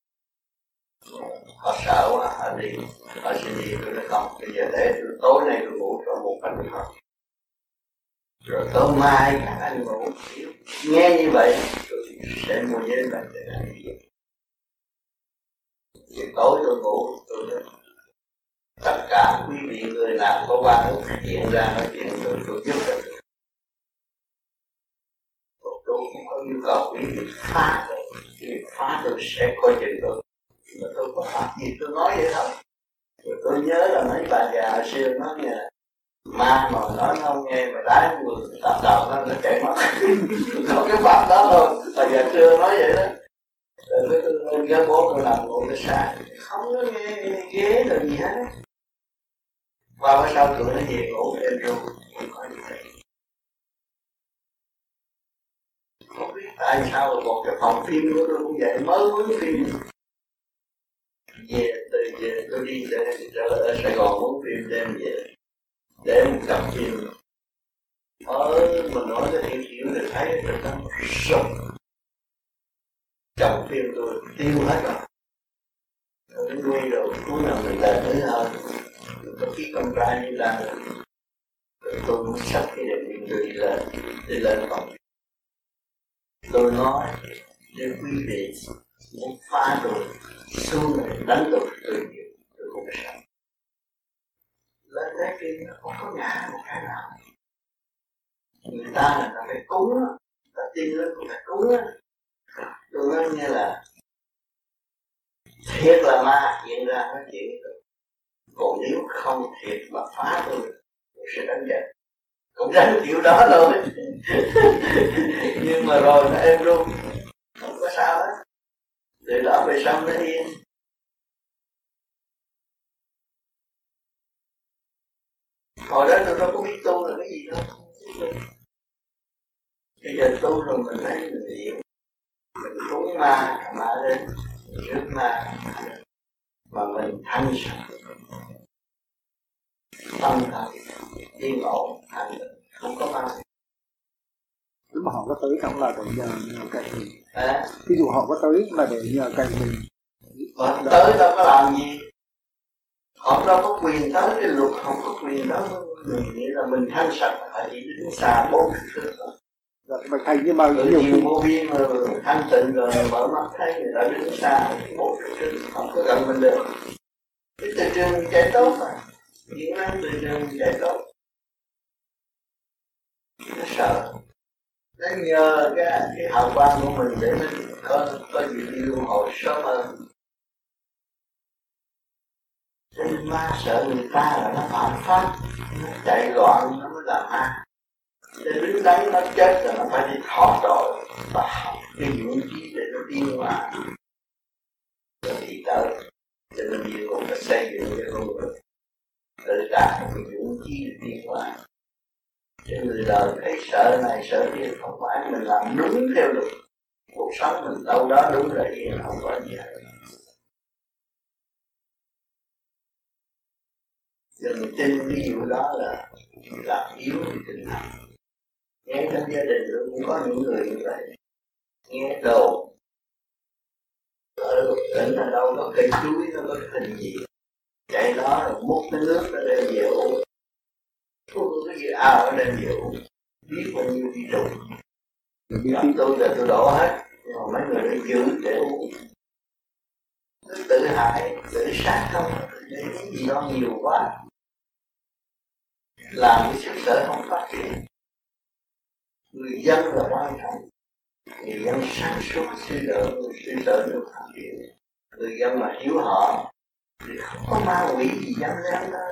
họ sợ quá họ đi họ sẽ đi tôi nói không bây giờ để tối nay tôi ngủ cho một phần thôi rồi tối mai các anh ngủ nghe như vậy tôi sẽ mua giấy bệnh để làm gì thì tối tôi ngủ tôi nói tất cả quý vị người nào có quan ước hiện ra nói chuyện tôi tôi giúp được tôi cũng có nhu cầu quý vị phá tôi quý vị phá tôi sẽ coi chừng tôi mà tôi có phá gì tôi nói vậy thôi rồi tôi nhớ là mấy bà già hồi xưa nói như là ma mà nói không nghe mà đái người tạm đầu nó nó chạy mất có cái pháp đó thôi bà già xưa nói vậy đó rồi tôi nhớ bố tôi làm ngủ cái xa không có nghe ghế rồi gì hết qua bữa sau tụi nó về ngủ em học phim của tôi cũng vậy, mới muốn phim về từ về tôi đi trở ở Sài Gòn muốn phim đem về để một cặp phim ở mình nói cái thiên kiểu để thấy được nó sốc chồng phim tôi tiêu hết rồi. Tôi nuôi rồi cuối nào mình lên tới hơn có khi con trai đi ra rồi tôi muốn sắp cái đẹp mình tôi đi lên đi lên phòng tôi nói nếu quý vị muốn phá tôi xuống này đánh tôi tôi nhiều tôi không sợ. Lên cái phim nó không có ngã một cái nào. Người ta là ta phải cúng á, ta tin nó cũng phải cúng á. Tôi nói như là thiệt là ma hiện ra nói chuyện với tôi. Còn nếu không thiệt mà phá tôi, tôi sẽ đánh giặc. Cũng đánh kiểu đó thôi. Nhưng mà rồi nó êm luôn, không có sao hết. Từ đó về sau nó yên. Hồi đó tôi đâu có biết tu là cái gì đâu. Bây giờ tu rồi mình thấy mình hiểu. Mình cúng ma, ma lên, rước ma, mà mình thanh sạch. Tâm thật, yên ổn, thanh tịnh, không có ma. Nếu mà họ có tới không là để nhờ, nhờ cậy mình. À. Ví dụ họ có tới là để nhờ cậy mình. Họ tới đâu có làm gì. Họ đâu có quyền tới, cái luật không có quyền tới. Mình nghĩ là mình thanh sạch, phải chỉ đứng xa bốn thước thôi. Dạ, mà thầy nhưng mà nhiều nhiều vô vi mà thanh tịnh rồi mở mắt thấy người ta đứng xa bốn thước không có gần mình được. Cái từ trường chạy tốt mà. Những năm từ trường chạy tốt. Nó sợ. Nó nhờ cái, cái hào quang của mình để nó có, có gì đi luân hồi sớm hơn. Cho nên ma sợ người ta là nó phạm pháp, nó chạy loạn nó mới làm ma. Để đứng đấy nó chết rồi nó phải đi thọ tội và học cái dũng khí để nó tiến hóa. Rồi đi tới. Cho nên nhiều người phải xây dựng cái con người tự đạt cái dũng khí để tiến hóa. Cho người đời thấy sợ này sợ kia không phải mình làm đúng theo luật. Cuộc sống mình đâu đó đúng là yên không có gì hết. Đừng tin ví dụ đó là làm yếu thì tinh thần. Nghe trong gia đình cũng có những người như vậy. Nghe đồ ở tỉnh ở đâu có cây chuối nó có cái hình gì chạy đó rồi múc cái nước nó đem về uống. Uống cái gì ao nó đem về uống. Biết bao nhiêu vi trùng. Gặp tôi là tôi đổ hết. Nhưng mà mấy người nó giữ để uống. Nó tự hại, tự sát không. Để cái gì đó nhiều quá. Làm cái sức sở không phát triển. Người dân là quan trọng. Người dân sáng suốt suy đỡ, suy đỡ được phát triển. Người dân mà hiểu họ thì không có ma quỷ gì dám dám đó.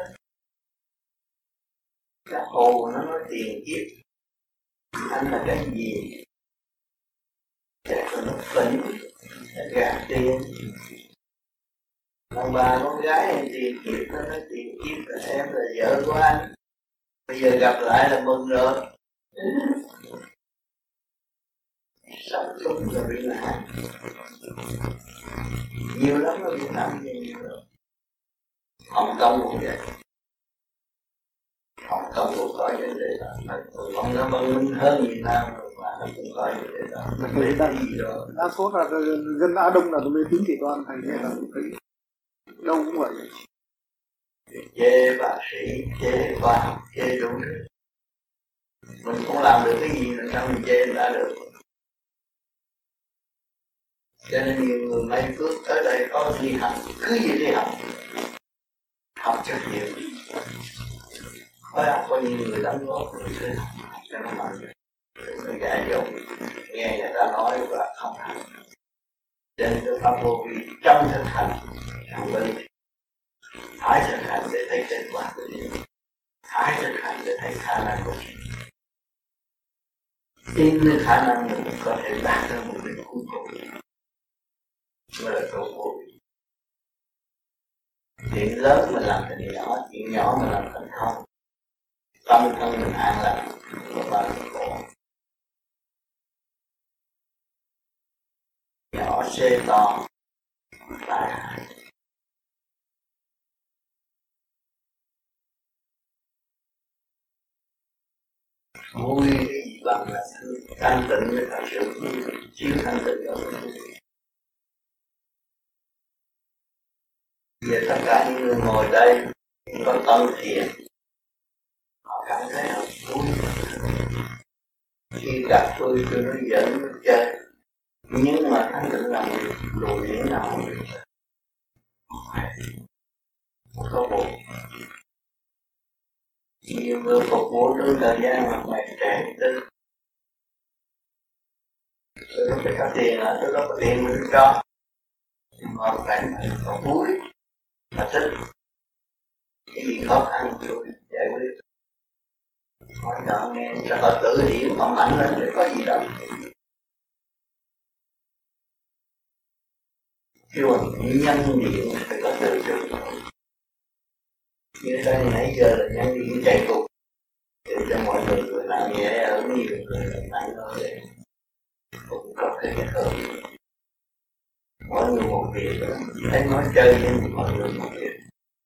Cái hồ nó nói tiền kiếp. Anh là cái gì? Chắc là nó phỉnh, nó gạt tiền. Ông bà con gái em tiền kiếp, nó nói tiền kiếp là em là vợ của anh. Bây giờ gặp lại là mừng rồi. Sống chung là bị nạn. Nhiều lắm ở Việt Nam như nhiều lắm. Hồng Kông cũng vậy. Hồng Kông cũng có vấn đề đó. Hồng Kông văn minh hơn Việt Nam mà nó cũng có vấn đề đó. Mình biết cái gì đó. Đa số là dân Á Đông là mê tín dị đoan, thầy nghe là cũng thấy đâu cũng vậy. Chê bác sĩ, chê khoa học, chê đủ thứ. Mình không làm được cái gì là sao mình chê đã được. Cho nên nhiều người may phước tới đây có đi học, cứ gì đi học. Học cho nhiều. Có học có nhiều người đóng góp người cứ học cho nó mạnh. Người dạy dỗ, nghe người ta nói và không hành. Cho nên cái pháp vô vi trong thực hành, không bên phải thực hành để thấy kết quả của điều. Phải thực hành để thấy khả năng của điều. Tin lên khả năng mình có thể đạt được một đích cuối cùng. Mới là tốt vô vi. Chuyện lớn mình làm thành nhỏ, chuyện nhỏ mình làm thành không. Tâm thân mình an lạc, có bao nhiêu khổ. xê to tại hại. Vui cái gì bằng là thanh tịnh mới thật sự chiếu thanh tịnh ở bên trong. Giờ tất cả những người ngồi đây có tâm thiện, họ cảm thấy họ vui. Khi gặp tôi tôi nói giỡn nó chơi, nhưng mà thanh tịnh là đồ điển nào không được. Không có buồn. Nhiều người phục vụ trong thời gian mà mày trẻ tư. Tôi không phải có tiền hả? Tôi đâu có tiền mình cho. Ngon cảnh mà có vui mà thích. Cái gì khó khăn tôi giải quyết. Hỏi nhỏ nghe cho họ tự hiểu họ mạnh lên để có gì đâu. Kêu là nhân điện phải có tự chủ. Như đây nãy giờ là nhân điện chạy cục để cho mọi người người nào nhẹ ở nhiều người là nặng hơn để cũng có thể kết hợp. Mọi người một việc đó, thấy nói chơi nhưng mọi người một việc.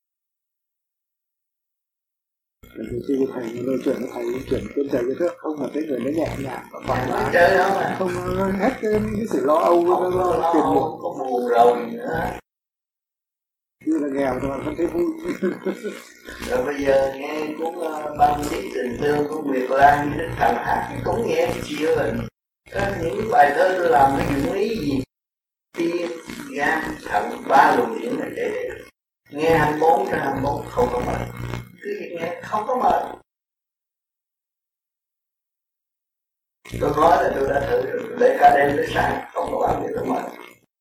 Thì khi thầy nói chuyện thầy chuyển trên trời thước không là thấy người nó nhẹ nhàng và thoải mái, chơi đó mà không hết cái, cái sự lo âu không nó lo tiền âu, không có buồn rầu gì nữa. Như là nghèo thôi mà không thấy vui. Rồi bây giờ nghe cũng uh, băng lý tình thương của Nguyệt Lan như Đức Thành hát cũng nghe chiều rồi. Có những bài thơ tôi làm nó dụng ý gì? Tim, gan, thận, ba luồng điển là chạy đều. Nghe hai mươi bốn trên hai mươi bốn không có mệt. Cứ nghe không có mệt. Tôi nói là tôi đã thử rồi, để cả đêm tới sáng không có bao giờ tôi mệt.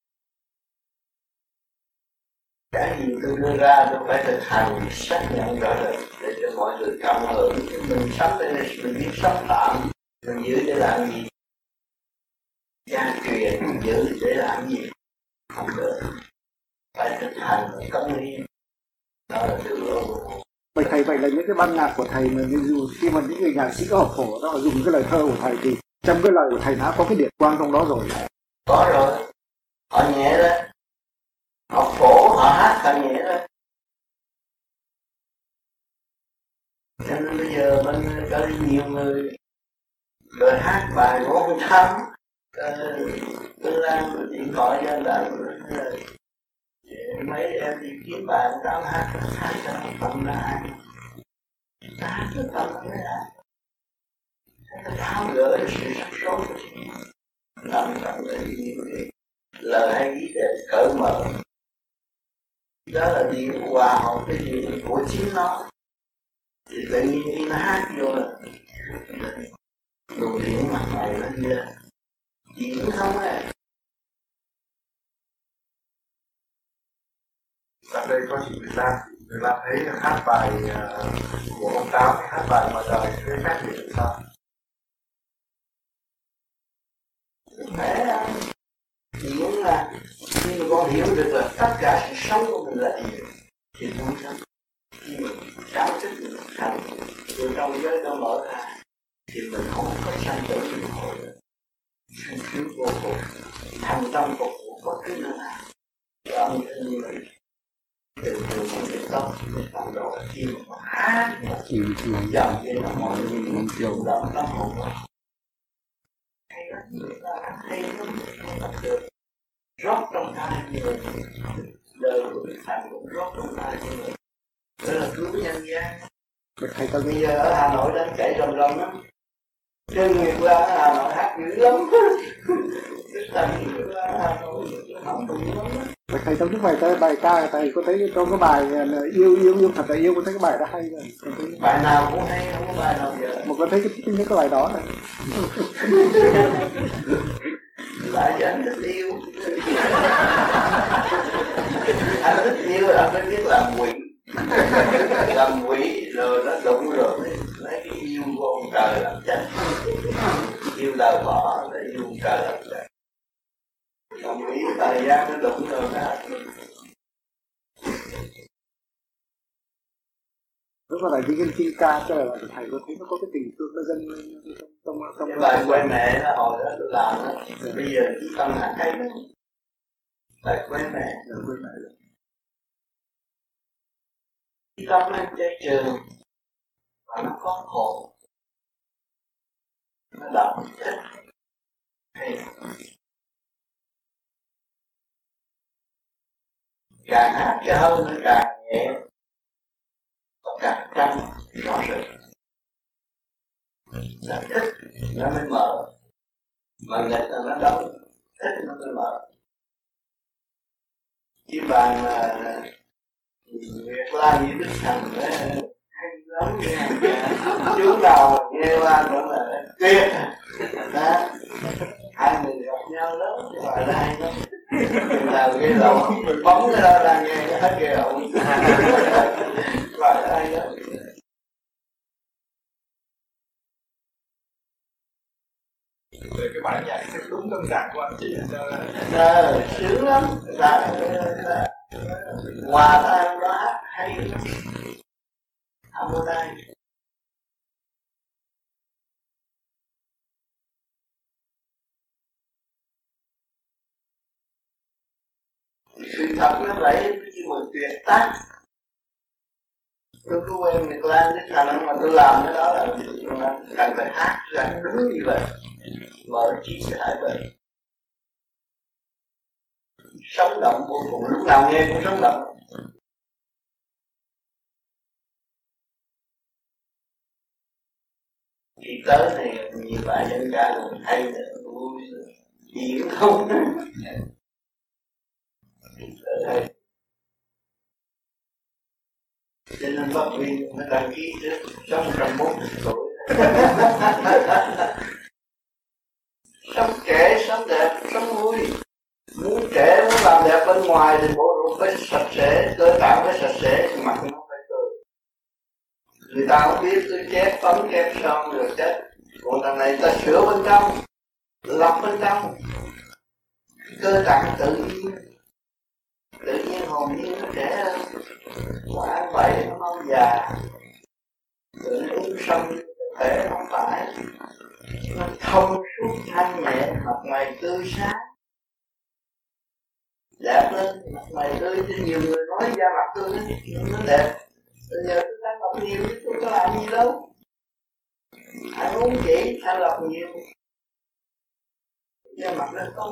Cái gì tôi đưa ra tôi phải thực hành xác nhận rõ rệt để cho mọi người cảm hưởng. Mình sống đây là mình biết sống tạm, mình giữ để làm gì? Gia truyền mình giữ để làm gì? Không được. Phải thực hành công lý. Đó là sự luôn. Vậy thầy, vậy là những cái ban nhạc của thầy mà dù khi mà những người nhạc sĩ học phổ đó dùng cái lời thơ của thầy thì trong cái lời của thầy đã có cái điển quang trong đó rồi. Có rồi. Họ nhẹ lên. Họ phổ, họ hát họ nhẹ lên. Cho nên bây giờ bên có nhiều người rồi hát bài của ông Thắm, tôi làm điện thoại cho là mấy em đi kiếm bài ông Thắm hát, hát cho ông Tâm là ai? Hát cho Tâm là ai? Nó tháo gỡ sự sắc rối của chị. Làm sao để lời hay ý để cởi mở. Đó là điện hòa hợp với điện của chính nó. Thì tự nhiên khi nó hát vô là đồ điện mặt này nó đi lên. Điện không á. Ở đây có chị Việt Lan. Việt Lan thấy hát bài của ông Tám, hát bài ngoài đời thấy khác biệt làm sao? Mẹ là điện là khi mà con hiểu được là tất cả sự sống của mình là gì thì vui lắm. Khi mình cảm thức mình thành từ trong giới nó mở ra thì mình không có sanh tử luân hồi nữa. Sanh tử vô cùng, thành tâm phục vụ bất cứ nơi nào. Đó như vậy. Từ từ một cái tâm làm đó khi mà hát mà dòng cái là mọi người mình dùng động tâm hồn đó. Hay lắm, người ta hay lắm, không tập được. Rót trong tay người, đời của Đức Thành cũng rót trong tay người. Đó là cứu nhân gian. Bây giờ ở Hà Nội đang chạy rầm rầm lắm. Trên Nguyệt Lan ở Hà Nội hát dữ lắm. Đức Thành Nguyệt Lan ở Hà Nội không đủ lắm. Thầy trong những bài thơ, bài ca thầy có thấy trong cái bài yêu yêu yêu thật là yêu, có thấy cái bài đó hay rồi. Thấy... Bài nào cũng hay, không có bài nào dở. Mà có thấy cái những cái bài đó này. Lại anh thích yêu. Anh thích yêu, anh mới biết làm quỷ. Làm quỷ rồi nó đúng rồi lấy cái yêu của ông trời làm chánh. Yêu đời bỏ để yêu ông trời làm chánh. Làm quỷ thời gian nó đúng rồi nó hết. Lúc mà lại đi cái kinh ca cho là thầy có thấy nó có cái tình thương nó dâng lên trong trong trong cái bài quay mẹ đó hồi đó tôi làm đó. Bây giờ chỉ cần hát hay đó. lại quê mẹ, rồi quên lại rồi. tâm anh chơi trường và nó có hồn, nó đậm thích thì càng hát cái hơi nó càng nhẹ và càng trăng rõ rệt, nó thích nó mới mở, mà nghịch là nó đâu thích nó mới mở. Cái bàn mà Nguyệt Lan với Đức Thành hay lắm nha, chú nào nghe Lan nữa là tuyệt đó, hai người gặp nhau đó gọi là hay lắm, nào ghê lộn bóng cái đó là nghe hết ghê lộn gọi là hay lắm. Về cái bài nhạc rất đúng tâm trạng của anh chị. Ờ, sướng lắm, là hòa tan đó hát hay lắm, harmony. Sự thật nó vậy, như một tuyệt tác. Tôi cứ quen Nguyệt Lan với khả năng mà tôi làm cái đó là cần phải hát ra đúng như vậy, mở trí cho hai bên, sống động vô cùng, lúc nào nghe cũng sống động. Thì tới này nhiều bài dân ca rồi hay nữa, vui nữa, diễn không tới đây. Cho nên bác Huy nó đăng ký trước sống trong bốn mươi tuổi. Sống trẻ, sống đẹp, sống vui. Muốn trẻ, muốn làm đẹp bên ngoài thì bộ ruột phải sạch sẽ, cơ tạng phải sạch sẽ, mặt nó phải tươi. Người ta không biết tôi chép tấm kép son rồi chết. Còn thằng này ta sửa bên trong, lọc bên trong, cơ tạng tự nhiên, tự nhiên hồn nhiên nó trẻ hơn. Quả vậy nó mau già, rồi nó uống xong thể không phải, nó thông suốt thanh nhẹ, mặt mày tươi sáng, đẹp lên, mặt mày tươi. Chứ nhiều người nói da mặt tôi nó, nó đẹp, bây giờ tôi đang lọc nhiều chứ tôi có làm gì đâu. Anh uống chỉ anh lọc nhiều, da mặt nó tốt.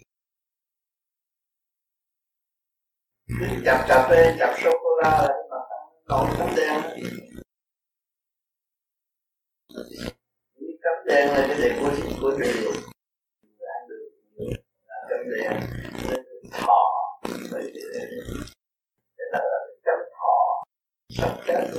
Cứ chập chập lên, chập sô-cô-la là mặt còn tấm đen. Tấm đen là cái đẹp của của điều, ăn được tấm đen thọ, vậy thì cái đó là chấm thọ, sắp chết.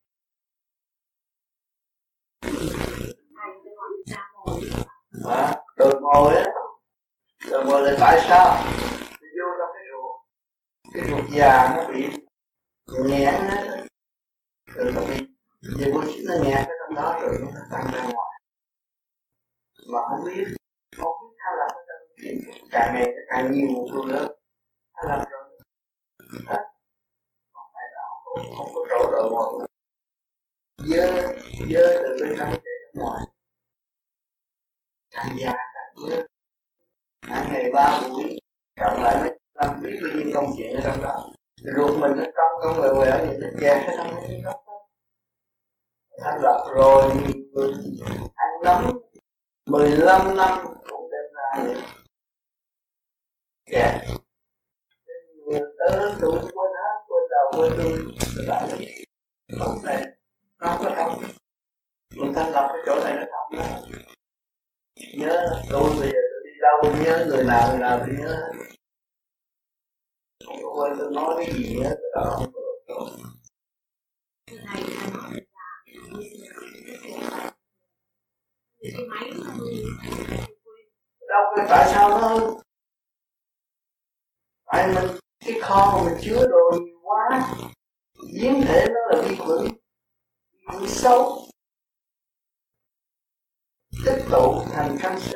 À, đồi mồi á, đồi mồi là tại sao? Vô trong cái ruột, cái ruột già nó bị nghẹn á, rồi nó bị về bố trí nó nghẹn cái trong đó rồi nó tăng ra ngoài, mà không biết, không biết sao làm cái trong càng ngày càng nhiều một luôn nữa, sao làm rồi, hết, không phải là không, không có trổ đồi mồi, dơ dơ từ bên trong để ra ngoài. Càng già càng dơ, hai ngày ba buổi cộng lại mới làm biết bao nhiêu công chuyện ở trong đó. Ruột mình nó cong cong quẹo quẹo vậy nó chè cái trong cái đó. Anh lập rồi ăn nấm mười lăm năm cũng đem ra vậy. Kẹt. Tới lớn tuổi quên hết, quên đầu quên đuôi, lại không thể, nó có thông. Mình thanh lập cái chỗ này nó thông đó. Nhớ tôi bây giờ tôi đi đâu nhớ người nào người nào thì nhớ. Không có quên tôi nói cái gì hết đó, không có được. Đâu có tại sao nó hư? Tại mình cái kho mà mình chứa đồ nhiều quá, biến thể nó là vi khuẩn, vi khuẩn xấu, tích tụ thành canxi.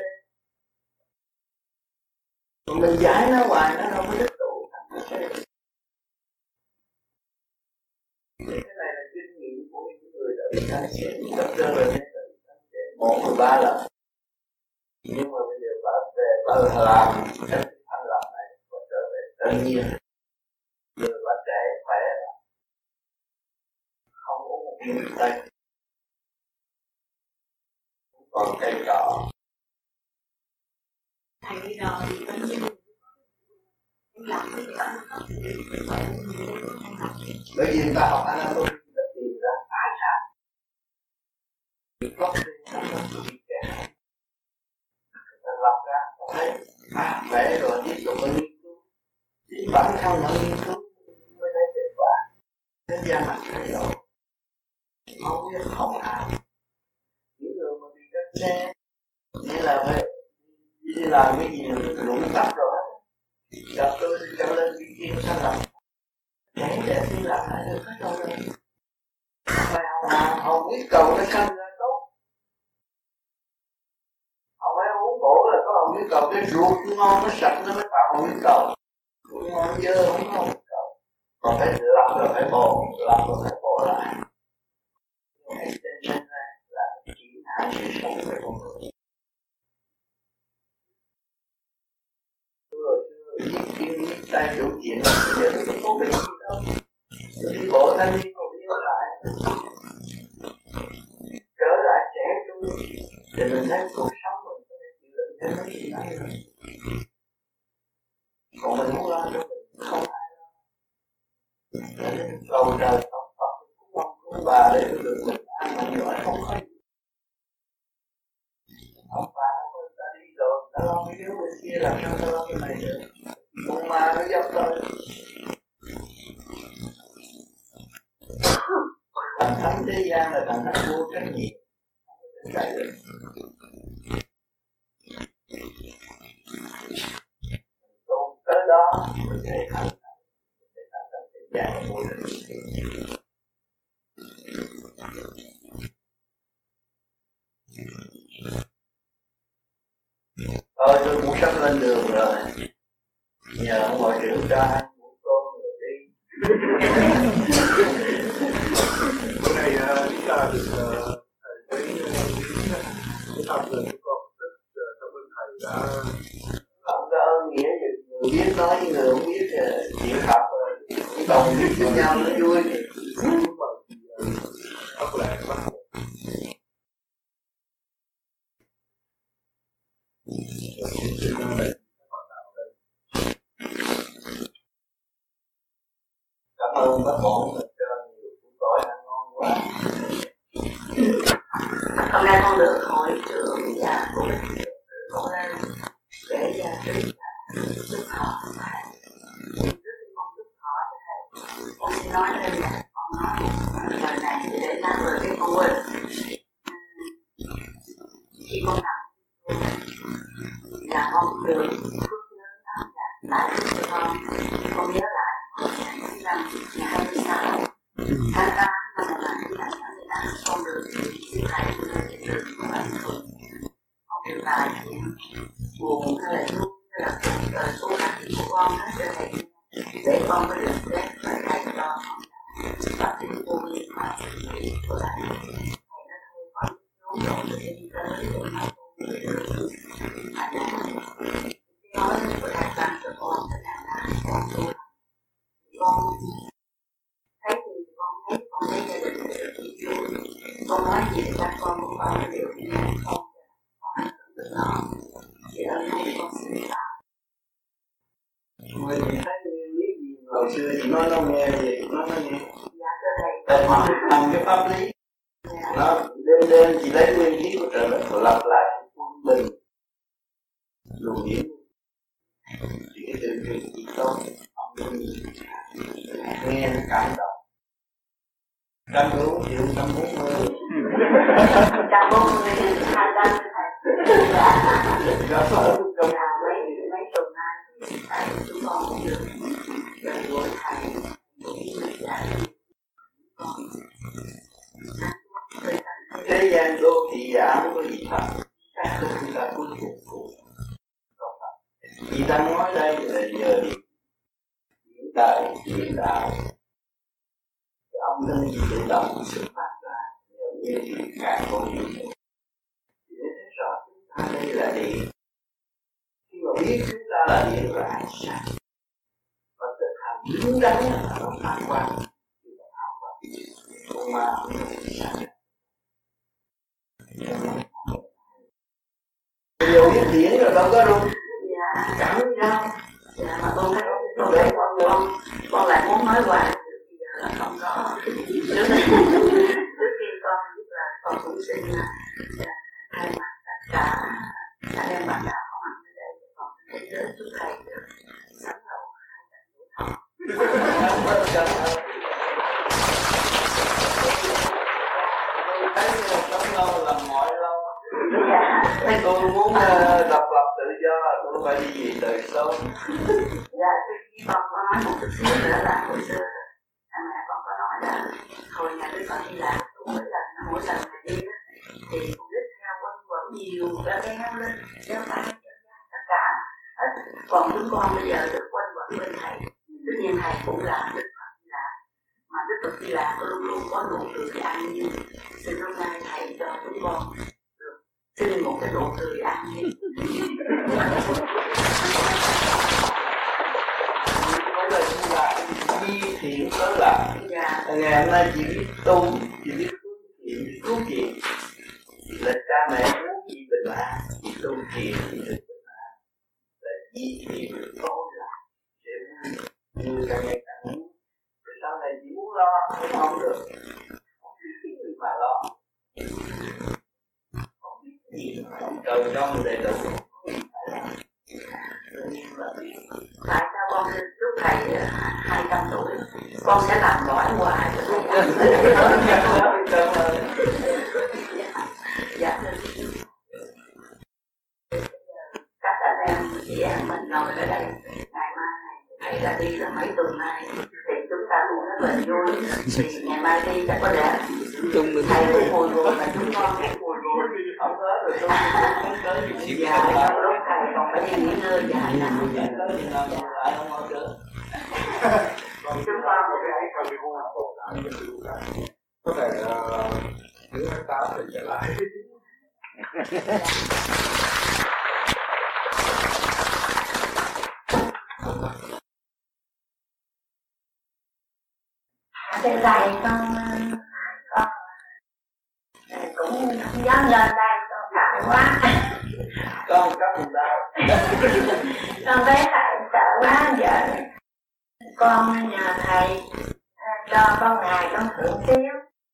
Còn mình giải nó hoài nó đâu có tích tụ thành canxi. Cái này là kinh nghiệm của những người đã bị canxi, tập trở về một mười ba lần. Nhưng mà bây giờ bà về bà làm cái thanh lập này và trở về tự nhiên người và trẻ khỏe không uống một miếng tây, còn cây cỏ. Thầy đi rồi thì có những lọc cái cỏ bởi vì người ta học anatomy là tìm ra tại sao có cái nó bị kẹt, người ta lọc ra thấy à vẽ rồi tiếp tục nghiên cứu, chính bản thân nó nghiên cứu mới thấy kết quả. Thế gian mặt thay đổi, không biết không ai những người mà bị cắt xe nghĩa là phải đi làm cái gì lũng tắp rồi gặp tôi thì cho lên đi kia sao làm nhảy để đi làm lại được hết rồi mà ông ông biết cầu nó khăn ra tốt, ông ấy uống bổ là có ông biết cầu cái ruột ngon nó sạch nó mới tạo ông biết cầu, ruột ngon dơ không có biết cầu, còn phải lọc rồi phải bổ, lọc rồi phải bổ lại. Hãy tên lên là chỉ hại sự sống của con người. Rồi viết kia viết tay đủ chuyện giờ tôi không có việc gì đâu, tôi đi bộ thanh niên còn đi lại trở lại trẻ tôi để mình thấy cuộc sống mình có thể chịu đựng cho nó gì lại rồi, còn mình muốn lo cho mình không ai lo. Cho nên cầu trời sống Phật cũng mong cũng bà để tôi được mình ăn mà giỏi không có gì. Ông bà nó ta đi rồi ta lo cái đứa bên kia làm sao ta lo cái này được, con ma nó dốc tôi. Thành thánh thế gian là thành thánh vô trách nhiệm, không có thể chạy được. Tu tới đó mình thể thành thánh, thể thành thánh thế gian là vô trách nhiệm. Thôi tôi cũng sắp lên đường rồi, nhờ ông ngoại trưởng cho ăn một con rồi đi. Bữa nay chúng ta được thầy với cái tâm tình của con rất cảm ơn thầy đã Không có ơn nghĩa gì, người biết nói với người không biết chịu học rồi, đồng biết với nhau nó vui. học lại bắt Cảm ơn bác bổn mình cho nhiều cuốn tỏi ăn ngon quá. hôm nay con được hội trưởng và của mình con lên để gia đình giúp họ trước khi con giúp họ cho thầy con sẽ nói lên là con nói lời này để nói lời cái con quên khi con nằm là con được phước lớn lắm lại cho con con nhớ lại năm ngày hai mươi sáu tháng tám năm một nghìn chín trăm tám mươi tám con được sư thầy được được của bạn thường con được lại buồn hay là vui hay là rồi cố gắng của con hết cho thầy để con mới được phép và thầy cho và tin tôi và của thầy thầy đã thôi con nấu rồi để đi tới để mà tôi được anh nói của thầy làm cho con sẽ làm lại con tôi con thấy thì con thấy con thấy gia đình vui, con nói gì để các con một bao điều như này không con ảnh hưởng được nó thì ở đây con xin tạo Người thì thấy lý gì hồi xưa thì nói nó nghe gì nó nó nghe. dạ thưa thầy Tại họ làm cái pháp lý nó đêm đêm chỉ lấy nguyên lý của trời đất và lặp lại quân bình luồng điển thì cái từ chuyện gì tốt nghe nó cảm động trăm bốn triệu trăm bốn mươi trăm bốn mươi hai trăm thầy đó là trong mấy mấy tuần nay thầy chúng con cũng được gần gũi thầy thế gian đô thị giả không có gì thật, chúng ta cũng phục vụ vì ta nói đây là nhờ hiện đại hiện đạo cái âm thanh gì tự động sự phát ra nhờ như thì càng có nhiều để thấy rõ chúng ta đây là điện, khi mà biết chúng ta là điện là ánh sáng cứng rắn là nó phản quan, con ma điều biết diễn rồi đâu có luôn. Dạ, chẳng biết đâu. Dạ, mà con thấy con thấy con con con lại muốn nói hoài. Bây giờ là không có. Trước khi con biết là con cũng xin là thay mặt tất cả anh em bạn đạo có mặt ở đây, con sẽ đến chúc thầy được sống lâu hai lần tuổi thọ. Tôi thấy sống lâu làm mọi lâu. Thấy tôi muốn uh, độc lập tự do, tôi phải đi về đời sống. Dạ, khi con có nói một chút xíu nữa là hồi xưa mẹ con có nói là hồi nhà tôi còn đi làm, mỗi lần mỗi lần mà đi á thì cũng rất theo quân quẩn nhiều đã đeo lên, đeo tay, đeo da, tất cả hết. Còn chúng con bây giờ được quân quẩn bên thầy, tất nhiên thầy cũng là Đức Phật đi làm, mà Đức Phật đi làm luôn luôn có nụ cười an nhiên. Xin hôm nay thầy cho chúng con được xin một cái nụ cười an nhiên. Nói là như là đi thiện đó là ngày hôm nay chỉ biết tu, chỉ biết cứu thiện, cứu thiện là cha mẹ muốn gì bình an, chỉ tu thiện thì được bình an, là chỉ thiện được tốt là sẽ vui càng ngày càng muốn. Rồi sau này chỉ muốn lo cũng không được, không biết cái gì mà lo, không biết cái gì mà không cầu cho người đầy đủ, không biết phải làm. Tại sao con chúc thầy hai trăm tuổi con sẽ làm giỏi hoài rồi. Dạ các anh em chị em mình ngồi ở đây ngày mai này thầy đã đi là mấy tuần nay thì chúng ta cũng rất là vui vì ngày mai đi chắc có lẽ thầy cũng hồi rồi mà chúng con cũng hồi rồi không tới rồi tôi không tới gì dạ trong lúc thầy còn phải đi nghỉ ngơi dài lắm tới thì nào còn lại không bao giờ chúng con có cái cần bị hôn tổ lại có thể thứ tháng tám thì trở lại. Cái này con con cũng không dám lên đây con sợ quá. con cấp người ta Con bé thầy sợ quá giờ con nhờ thầy cho con ngày con thượng tiếu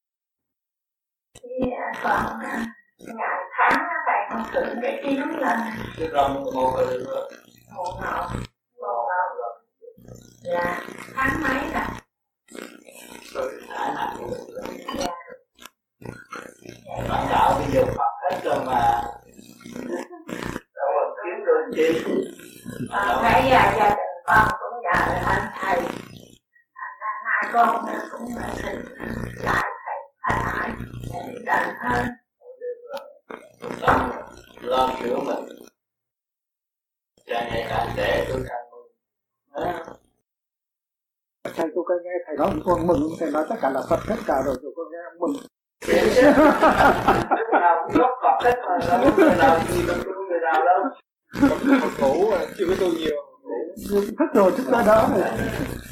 còn ngày tháng thầy con thượng để kiếm lên cái rồng một là được rồi một ngọc một ngọc là tháng mấy rồi rồi thả nặng bạn đạo bây giờ Phật hết rồi mà đâu mà kiếm được chi. Con thấy gia gia đình con cũng nhờ anh thầy anh hai con cũng thỉnh lại thầy anh hỏi để đền hơn lo sửa mình càng ngày càng trẻ tôi càng mừng. Thầy tôi có nghe thầy nói con mừng, thầy nói tất cả là Phật hết cả rồi, tôi có nghe ông mừng. Lúc nào cũng góp Phật hết mà đâu có người nào gì đâu có người nào đâu. Phật ngủ chưa có tu nhiều. Thích rồi, thích ra đó rồi.